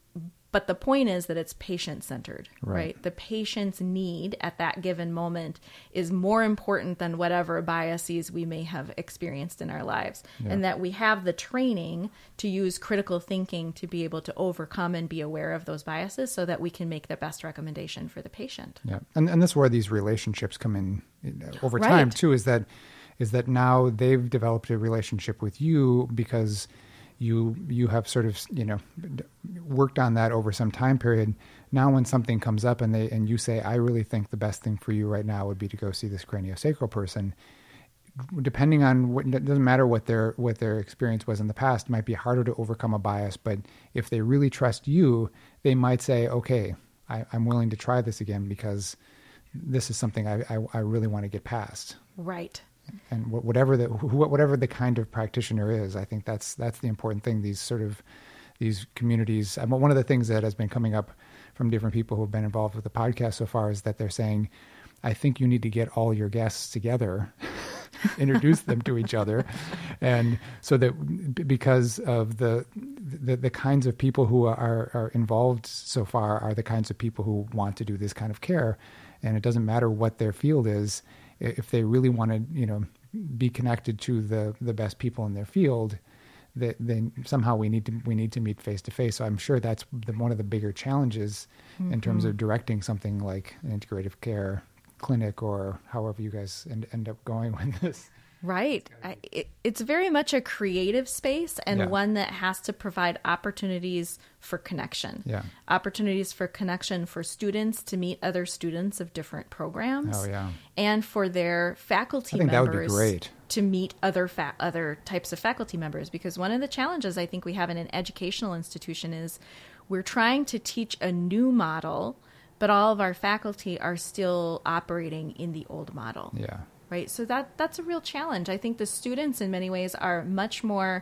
But the point is that it's patient-centered, Right. right? The patient's need at that given moment is more important than whatever biases we may have experienced in our lives. Yeah. And that we have the training to use critical thinking to be able to overcome and be aware of those biases so that we can make the best recommendation for the patient. Yeah, and and that's where these relationships come in uh, over Right. time too. Is that is that now they've developed a relationship with you because you you have sort of you know worked on that over some time period. Now, when something comes up and they and you say, I really think the best thing for you right now would be to go see this craniosacral person. Depending on what, it doesn't matter what their what their experience was in the past, it might be harder to overcome a bias. But if they really trust you, they might say, okay, I, I'm willing to try this again because this is something I, I, I really want to get past. Right. And wh- whatever the wh- whatever the kind of practitioner is, I think that's that's the important thing. These sort of these communities. Um, one of the things that has been coming up from different people who have been involved with the podcast so far is that they're saying, I think you need to get all your guests together, introduce them to each other, and so that b- because of the, the the kinds of people who are are involved so far are the kinds of people who want to do this kind of care, and it doesn't matter what their field is. If they really want to, you know, be connected to the, the best people in their field, that then somehow we need to we need to meet face to face. So I'm sure that's the, one of the bigger challenges mm-hmm. in terms of directing something like an integrative care clinic or however you guys end, end up going with this. Right. I, it, it's very much a creative space and Yeah. one that has to provide opportunities for connection. Yeah. Opportunities for connection for students to meet other students of different programs. Oh, yeah. And for their faculty I think that would be members great. to meet other fa- other types of faculty members. Because one of the challenges I think we have in an educational institution is we're trying to teach a new model, but all of our faculty are still operating in the old model. Yeah. Right. So that that's a real challenge. I think the students in many ways are much more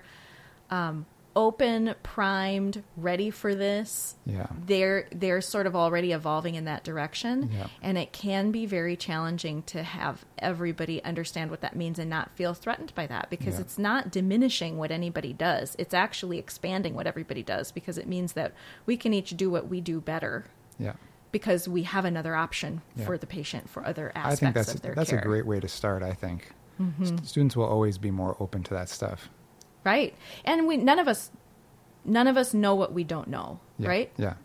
um, open, primed, ready for this. Yeah. They're they're sort of already evolving in that direction. Yeah. And it can be very challenging to have everybody understand what that means and not feel threatened by that because Yeah. it's not diminishing what anybody does. It's actually expanding what everybody does because it means that we can each do what we do better. Yeah. Because we have another option Yeah. for the patient for other I aspects think that's of their that's care. a great way to start. I think Mm-hmm. St- students will always be more open to that stuff. Right. And we none of us none of us know what we don't know, Yeah. right? Yeah.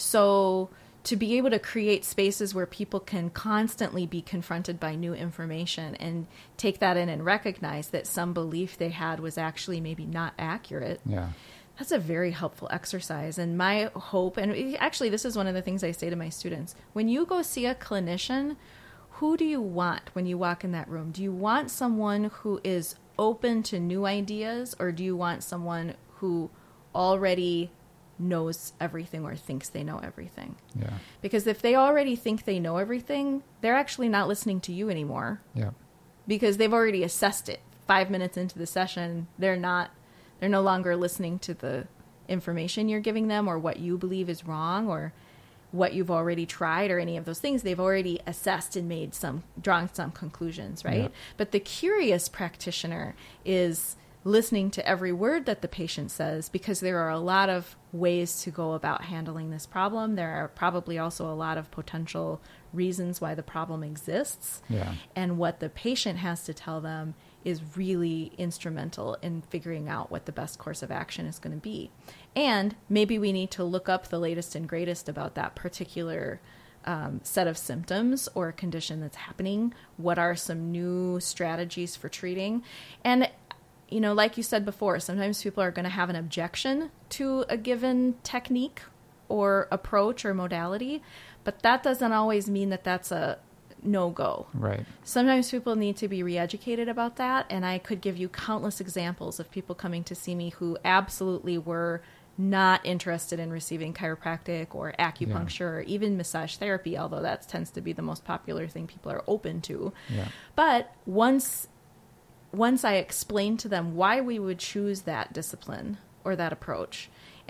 So to be able to create spaces where people can constantly be confronted by new information and take that in and recognize that some belief they had was actually maybe not accurate. Yeah. That's a very helpful exercise. And my hope, and actually this is one of the things I say to my students, when you go see a clinician, who do you want when you walk in that room? Do you want someone who is open to new ideas, or do you want someone who already knows everything or thinks they know everything? Yeah. Because if they already think they know everything, they're actually not listening to you anymore Yeah. because they've already assessed it. Five minutes into the session, they're not, they're no longer listening to the information you're giving them or what you believe is wrong or what you've already tried or any of those things. They've already assessed and made some, drawn some conclusions, right? Yeah. But the curious practitioner is listening to every word that the patient says because there are a lot of ways to go about handling this problem. There are probably also a lot of potential reasons why the problem exists. Yeah. And what the patient has to tell them is really instrumental in figuring out what the best course of action is going to be. And maybe we need to look up the latest and greatest about that particular um, set of symptoms or condition that's happening. What are some new strategies for treating? And, you know, like you said before, sometimes people are going to have an objection to a given technique or approach or modality, but that doesn't always mean that that's a no-go. Right. Sometimes people need to be re-educated about that, and I could give you countless examples of people coming to see me who absolutely were not interested in receiving chiropractic or acupuncture Yeah. or even massage therapy, although that tends to be the most popular thing people are open to. Yeah. But once once I explained to them why we would choose that discipline or that approach,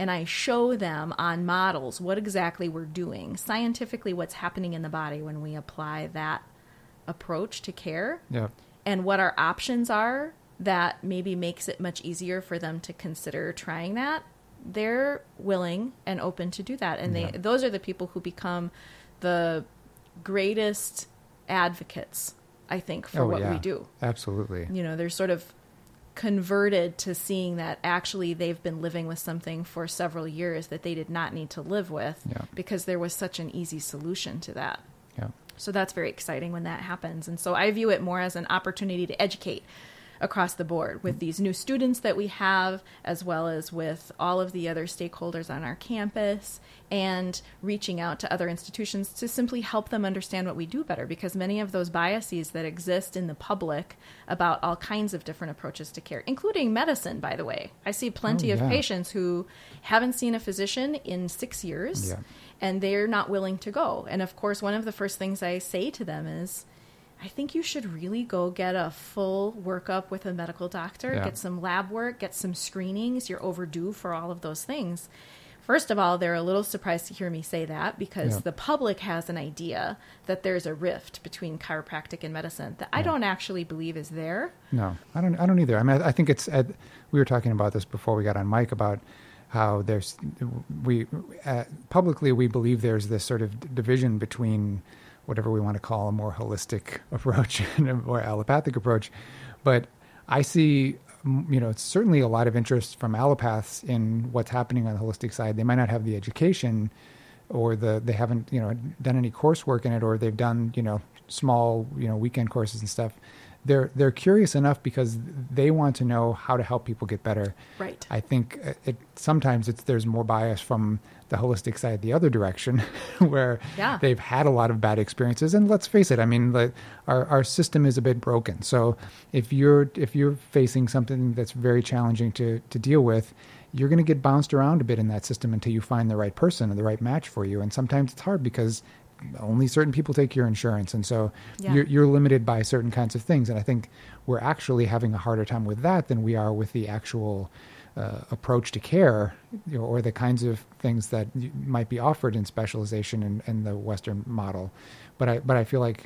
and I show them on models what exactly we're doing, scientifically what's happening in the body when we apply that approach to care, yeah. and what our options are that maybe makes it much easier for them to consider trying that, they're willing and open to do that. And they Yeah. those are the people who become the greatest advocates, I think, for Oh, what yeah. we do. Absolutely. You know, they're sort of converted to seeing that actually they've been living with something for several years that they did not need to live with Yeah. because there was such an easy solution to that. Yeah. So that's very exciting when that happens. And so I view it more as an opportunity to educate across the board with these new students that we have, as well as with all of the other stakeholders on our campus, and reaching out to other institutions to simply help them understand what we do better, because many of those biases that exist in the public about all kinds of different approaches to care, including medicine, by the way. I see plenty Oh, of yeah. patients who haven't seen a physician in six years, Yeah. and they're not willing to go. And of course, one of the first things I say to them is, I think you should really go get a full workup with a medical doctor, Yeah. get some lab work, get some screenings. You're overdue for all of those things. First of all, they're a little surprised to hear me say that, because Yeah. the public has an idea that there's a rift between chiropractic and medicine that I don't actually believe is there. No, I don't. I don't either. I mean, I, I think it's. Uh, we were talking about this before we got on mic about how there's we uh, publicly we believe there's this sort of division between whatever we want to call a more holistic approach and a more allopathic approach, but I see, you know, it's certainly a lot of interest from allopaths in what's happening on the holistic side. They might not have the education, or the they haven't, you know, done any coursework in it, or they've done, you know, small, you know, weekend courses and stuff. They're they're curious enough because they want to know how to help people get better. Right. I think it sometimes it's there's more bias from the holistic side the other direction, where Yeah. they've had a lot of bad experiences. And let's face it, I mean, the, our our system is a bit broken. So if you're if you're facing something that's very challenging to to deal with, you're going to get bounced around a bit in that system until you find the right person and the right match for you. And sometimes it's hard because only certain people take your insurance. And so Yeah. you're, you're limited by certain kinds of things. And I think we're actually having a harder time with that than we are with the actual uh, approach to care, you know, or the kinds of things that you- might be offered in specialization in, in the Western model. But I, but I feel like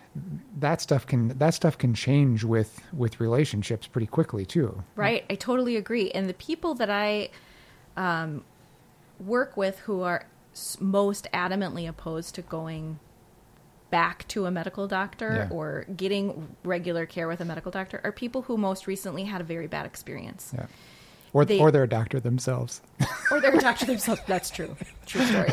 that stuff can, that stuff can change with, with relationships pretty quickly too. Right. I totally agree. And the people that I um, work with who are s- most adamantly opposed to going back to a medical doctor Yeah. or getting regular care with a medical doctor are people who most recently had a very bad experience. Yeah. Or, They- or they're a doctor themselves. Or they're a doctor themselves. That's true. True story.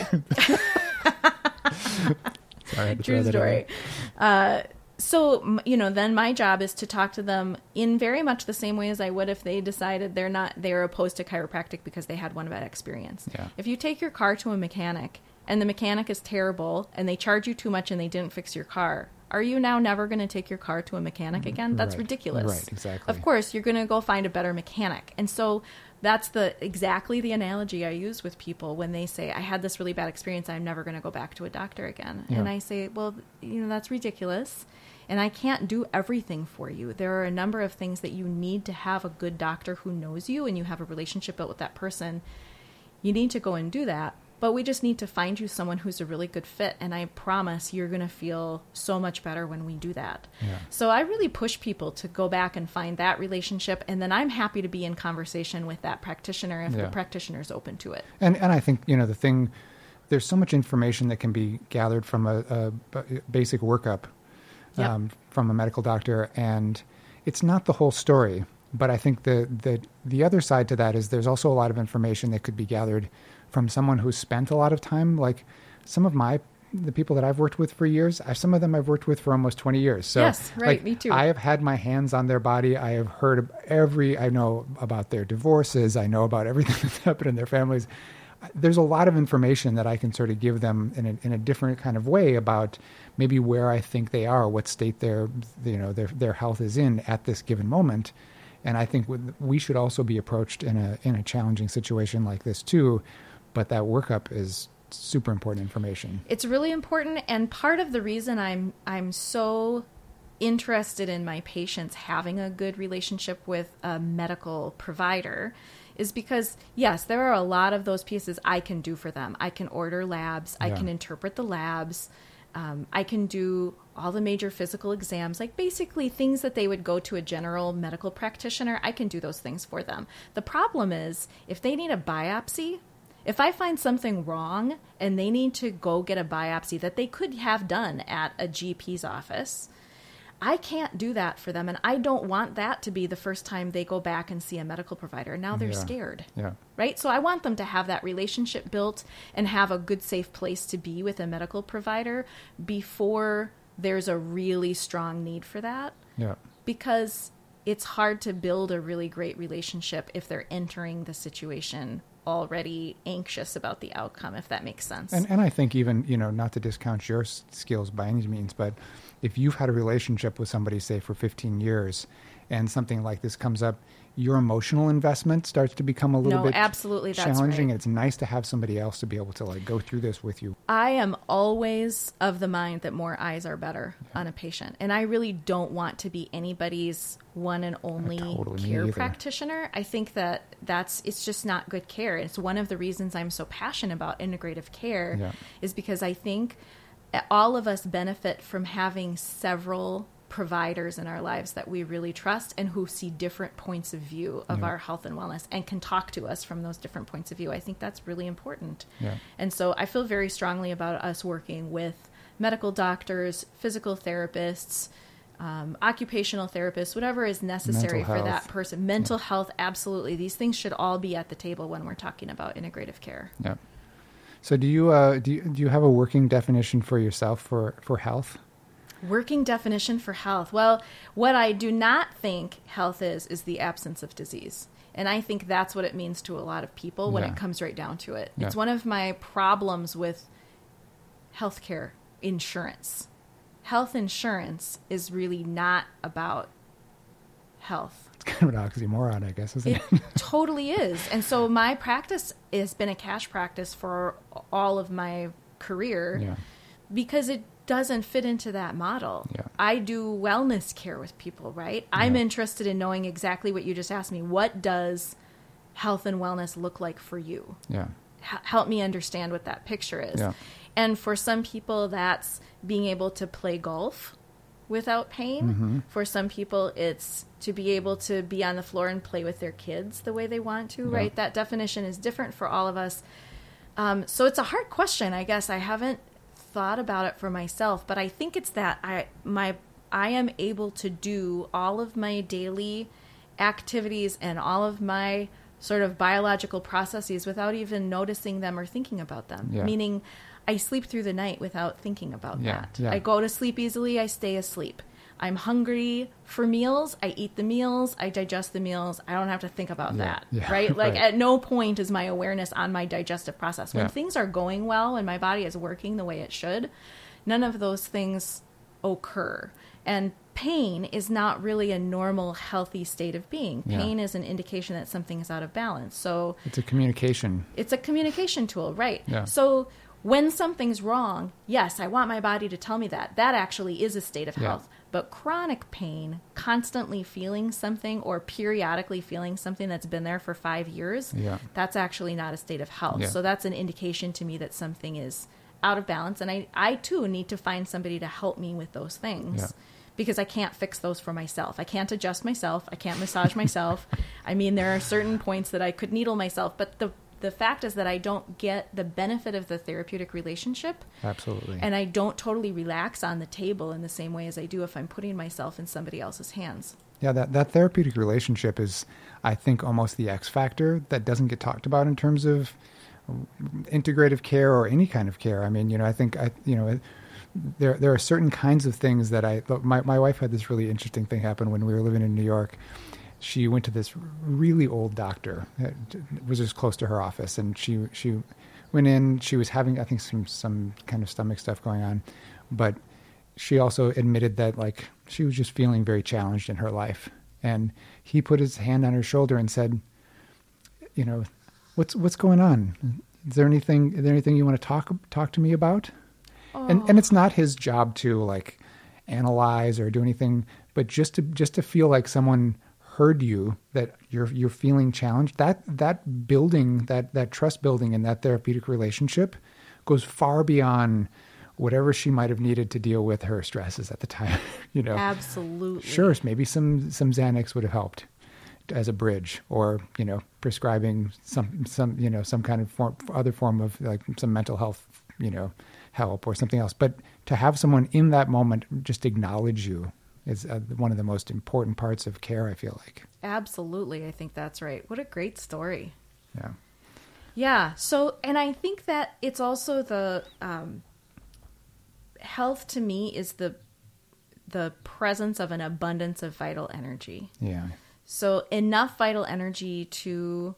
Sorry, I had to True throw that in story. Uh, so, m- you know, then my job is to talk to them in very much the same way as I would if they decided they're not, they're opposed to chiropractic because they had one bad experience. Yeah. If you take your car to a mechanic and the mechanic is terrible and they charge you too much and they didn't fix your car, are you now never going to take your car to a mechanic again? That's Right. ridiculous. Right, exactly. Of course, you're going to go find a better mechanic. And so that's the exactly the analogy I use with people when they say, I had this really bad experience, I'm never going to go back to a doctor again. Yeah. And I say, well, you know, that's ridiculous. And I can't do everything for you. There are a number of things that you need to have a good doctor who knows you and you have a relationship built with that person. You need to go and do that. But we just need to find you someone who's a really good fit. And I promise you're going to feel so much better when we do that. Yeah. So I really push people to go back and find that relationship. And then I'm happy to be in conversation with that practitioner if Yeah. the practitioner's open to it. And and I think, you know, the thing, there's so much information that can be gathered from a, a b- basic workup Yep. um, from a medical doctor, and it's not the whole story. But I think the, the the other side to that is there's also a lot of information that could be gathered from someone who's spent a lot of time. Like some of my the people that I've worked with for years, I, some of them I've worked with for almost twenty years. So, Yes, right, like, me too. I have had my hands on their body. I have heard of every. I know about their divorces. I know about everything that's happened in their families. There's a lot of information that I can sort of give them in a, in a different kind of way about maybe where I think they are, what state their you know their their health is in at this given moment. And I think with, we should also be approached in a in a challenging situation like this too. But that workup is super important information. It's really important, and part of the reason I'm I'm so interested in my patients having a good relationship with a medical provider is because, yes, there are a lot of those pieces I can do for them. I can order labs. I Yeah. can interpret the labs. Um, I can do all the major physical exams, like basically things that they would go to a general medical practitioner. I can do those things for them. The problem is if they need a biopsy, if I find something wrong and they need to go get a biopsy that they could have done at a G P's office, I can't do that for them. And I don't want that to be the first time they go back and see a medical provider. Now they're Yeah. scared. Yeah. Right? So I want them to have that relationship built and have a good, safe place to be with a medical provider before there's a really strong need for that. Yeah. Because it's hard to build a really great relationship if they're entering the situation already anxious about the outcome, if that makes sense. And and I think even, you know, not to discount your s- skills by any means, but if you've had a relationship with somebody, say, for fifteen years, and something like this comes up, your emotional investment starts to become a little No, bit absolutely, that's challenging. right. And it's nice to have somebody else to be able to like go through this with you. I am always of the mind that more eyes are better on a patient. And I really don't want to be anybody's one and only totally me care either. practitioner. I think that that's, it's just not good care. It's one of the reasons I'm so passionate about integrative care Yeah. is because I think all of us benefit from having several providers in our lives that we really trust and who see different points of view of Yeah. our health and wellness and can talk to us from those different points of view. I think that's really important. Yeah. And so I feel very strongly about us working with medical doctors, physical therapists, um, occupational therapists, whatever is necessary Mental for that health. person. Mental health, absolutely. These things should all be at the table when we're talking about integrative care. Yeah. So do you uh, do you, do you have a working definition for yourself for, for health? Working definition for health. Well, what I do not think health is, is the absence of disease. And I think that's what it means to a lot of people when Yeah. it comes right down to it. Yeah. It's one of my problems with healthcare insurance. Health insurance is really not about health. It's kind of an oxymoron, I guess, isn't It it? totally is. And so my practice has been a cash practice for all of my career Yeah. because it doesn't fit into that model. Yeah. I do wellness care with people, right? I'm Yeah. interested in knowing exactly what you just asked me. What does health and wellness look like for you? Yeah. H- help me understand what that picture is. Yeah. And for some people, that's being able to play golf without pain. Mm-hmm. For some people, it's to be able to be on the floor and play with their kids the way they want to, Yeah. right? That definition is different for all of us. Um, so it's a hard question, I guess. I haven't thought about it for myself, but I think it's that I my I am able to do all of my daily activities and all of my sort of biological processes without even noticing them or thinking about them. Yeah. Meaning I sleep through the night without thinking about Yeah, that. yeah. I go to sleep easily, I stay asleep. I'm hungry for meals, I eat the meals, I digest the meals. I don't have to think about Yeah, that, yeah, right? Like right. at no point is my awareness on my digestive process. When Yeah. things are going well and my body is working the way it should, none of those things occur. And pain is not really a normal, healthy state of being. Yeah. Pain is an indication that something is out of balance. So It's a communication. it's a communication tool, right? Yeah. So when something's wrong, yes, I want my body to tell me that. That actually is a state of Yeah. health. But chronic pain, constantly feeling something or periodically feeling something that's been there for five years, Yeah. that's actually not a state of health. Yeah. So that's an indication to me that something is out of balance. And I, I too need to find somebody to help me with those things. Yeah. Because I can't fix those for myself. I can't adjust myself. I can't massage myself. I mean, there are certain points that I could needle myself, but the the fact is that I don't get the benefit of the therapeutic relationship, Absolutely. and I don't totally relax on the table in the same way as I do if I'm putting myself in somebody else's hands. Yeah, that, that therapeutic relationship is, I think, almost the X factor that doesn't get talked about in terms of integrative care or any kind of care. I mean, you know, I think, I, you know, there there are certain kinds of things that I, my, my wife had this really interesting thing happen when we were living in New York. She went to this really old doctor. It was just close to her office, and she she went in. She was having, I think, some some kind of stomach stuff going on, but she also admitted that like she was just feeling very challenged in her life. And he put his hand on her shoulder and said, "You know, what's what's going on? Is there anything? Is there anything you want to talk talk to me about?" Oh. And and it's not his job to like analyze or do anything, but just to just to feel like someone heard you, that you're you're feeling challenged, that that building, that that trust building in that therapeutic relationship goes far beyond whatever she might have needed to deal with her stresses at the time. You know, absolutely. Sure, maybe some some Xanax would have helped as a bridge, or you know, prescribing some some you know some kind of form, other form of like some mental health you know help or something else. But to have someone in that moment just acknowledge you is uh, one of the most important parts of care, I feel like. Absolutely. I think that's right. What a great story. Yeah. Yeah. So, and I think that it's also the, um, health to me is the, the presence of an abundance of vital energy. Yeah. So enough vital energy to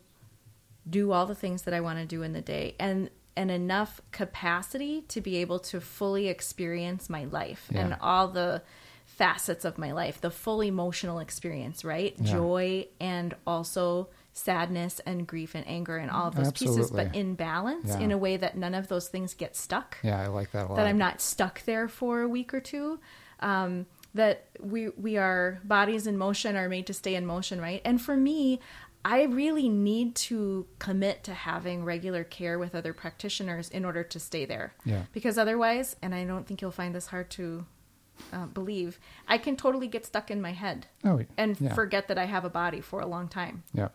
do all the things that I want to do in the day, and, and enough capacity to be able to fully experience my life Yeah. and all the facets of my life, the full emotional experience, right? Yeah. Joy, and also sadness and grief and anger and all of those Absolutely. pieces, but in balance, Yeah. in a way that none of those things get stuck. Yeah, I like that a lot. That I'm not stuck there for a week or two. Um, that we we are bodies in motion are made to stay in motion, right? And for me, I really need to commit to having regular care with other practitioners in order to stay there. Yeah. Because otherwise, and I don't think you'll find this hard to uh, believe, I can totally get stuck in my head Oh, and yeah. forget that I have a body for a long time. Yeah.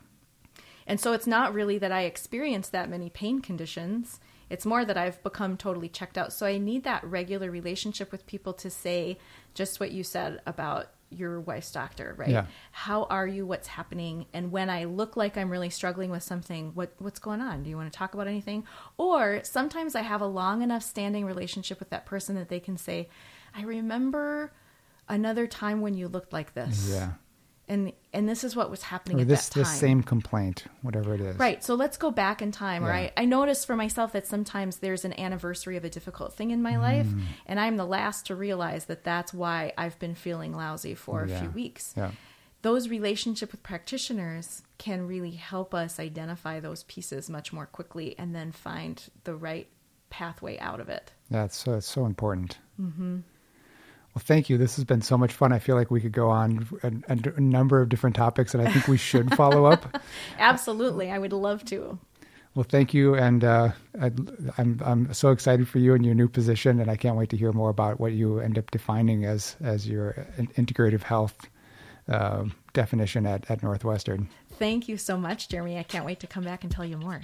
And so it's not really that I experience that many pain conditions. It's more that I've become totally checked out. So I need that regular relationship with people to say just what you said about your wife's doctor, right? Yeah. How are you? What's happening? And when I look like I'm really struggling with something, what what's going on? Do you want to talk about anything? Or sometimes I have a long enough standing relationship with that person that they can say, I remember another time when you looked like this. Yeah. And and this is what was happening Or at this that time. this same complaint, whatever it is. Right. So let's go back in time. Yeah. Right. I notice for myself that sometimes there's an anniversary of a difficult thing in my Mm. life, and I'm the last to realize that that's why I've been feeling lousy for Yeah. a few weeks. Yeah. Those relationships with practitioners can really help us identify those pieces much more quickly and then find the right pathway out of it. That's so, it's so important. Mm-hmm. Well, thank you. This has been so much fun. I feel like we could go on a, a number of different topics, and I think we should follow up. Absolutely. I would love to. Well, thank you. And uh, I'd, I'm I'm so excited for you in your new position, and I can't wait to hear more about what you end up defining as, as your integrative health uh, definition at, at Northwestern. Thank you so much, Jeremy. I can't wait to come back and tell you more.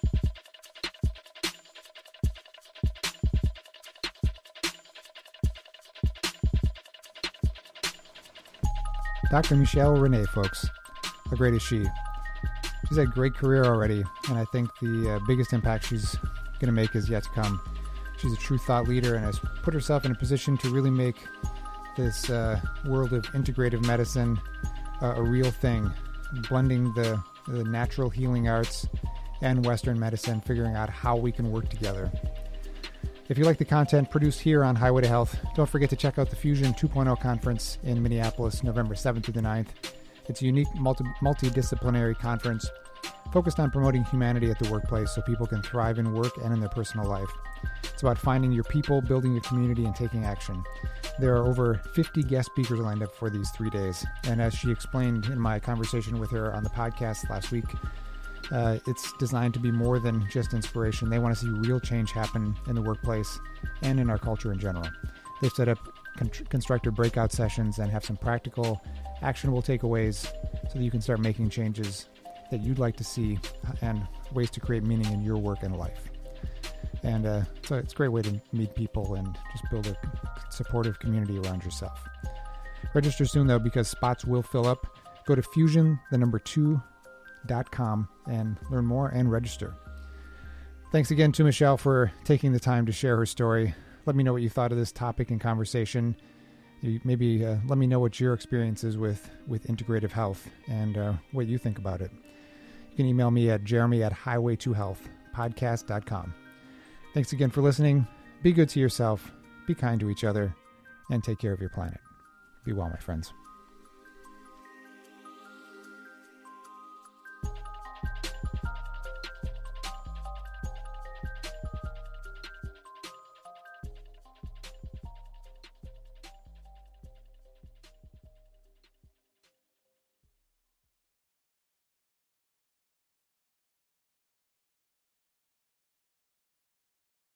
Doctor Michelle Renee, folks. How great is she? She's had a great career already, and I think the uh, biggest impact she's going to make is yet to come. She's a true thought leader and has put herself in a position to really make this uh, world of integrative medicine uh, a real thing, blending the, the natural healing arts and Western medicine, figuring out how we can work together. If you like the content produced here on Highway to Health, don't forget to check out the Fusion two point oh conference in Minneapolis, November seventh through the ninth. It's a unique multi- multidisciplinary conference focused on promoting humanity at the workplace so people can thrive in work and in their personal life. It's about finding your people, building your community, and taking action. There are over fifty guest speakers lined up for these three days. And as she explained in my conversation with her on the podcast last week, Uh, it's designed to be more than just inspiration. They want to see real change happen in the workplace and in our culture in general. They've set up con- constructor breakout sessions and have some practical, actionable takeaways so that you can start making changes that you'd like to see and ways to create meaning in your work and life. And uh, so it's a great way to meet people and just build a supportive community around yourself. Register soon, though, because spots will fill up. Go to fusion, the number two, dot com and learn more and register. Thanks again to Michelle for taking the time to share her story. Let me know what you thought of this topic and conversation. You, maybe uh, let me know what your experience is with, with integrative health and uh, what you think about it. You can email me at jeremy at highway to health podcast dot com. Thanks again for listening. Be good to yourself, be kind to each other, and take care of your planet. Be well, my friends.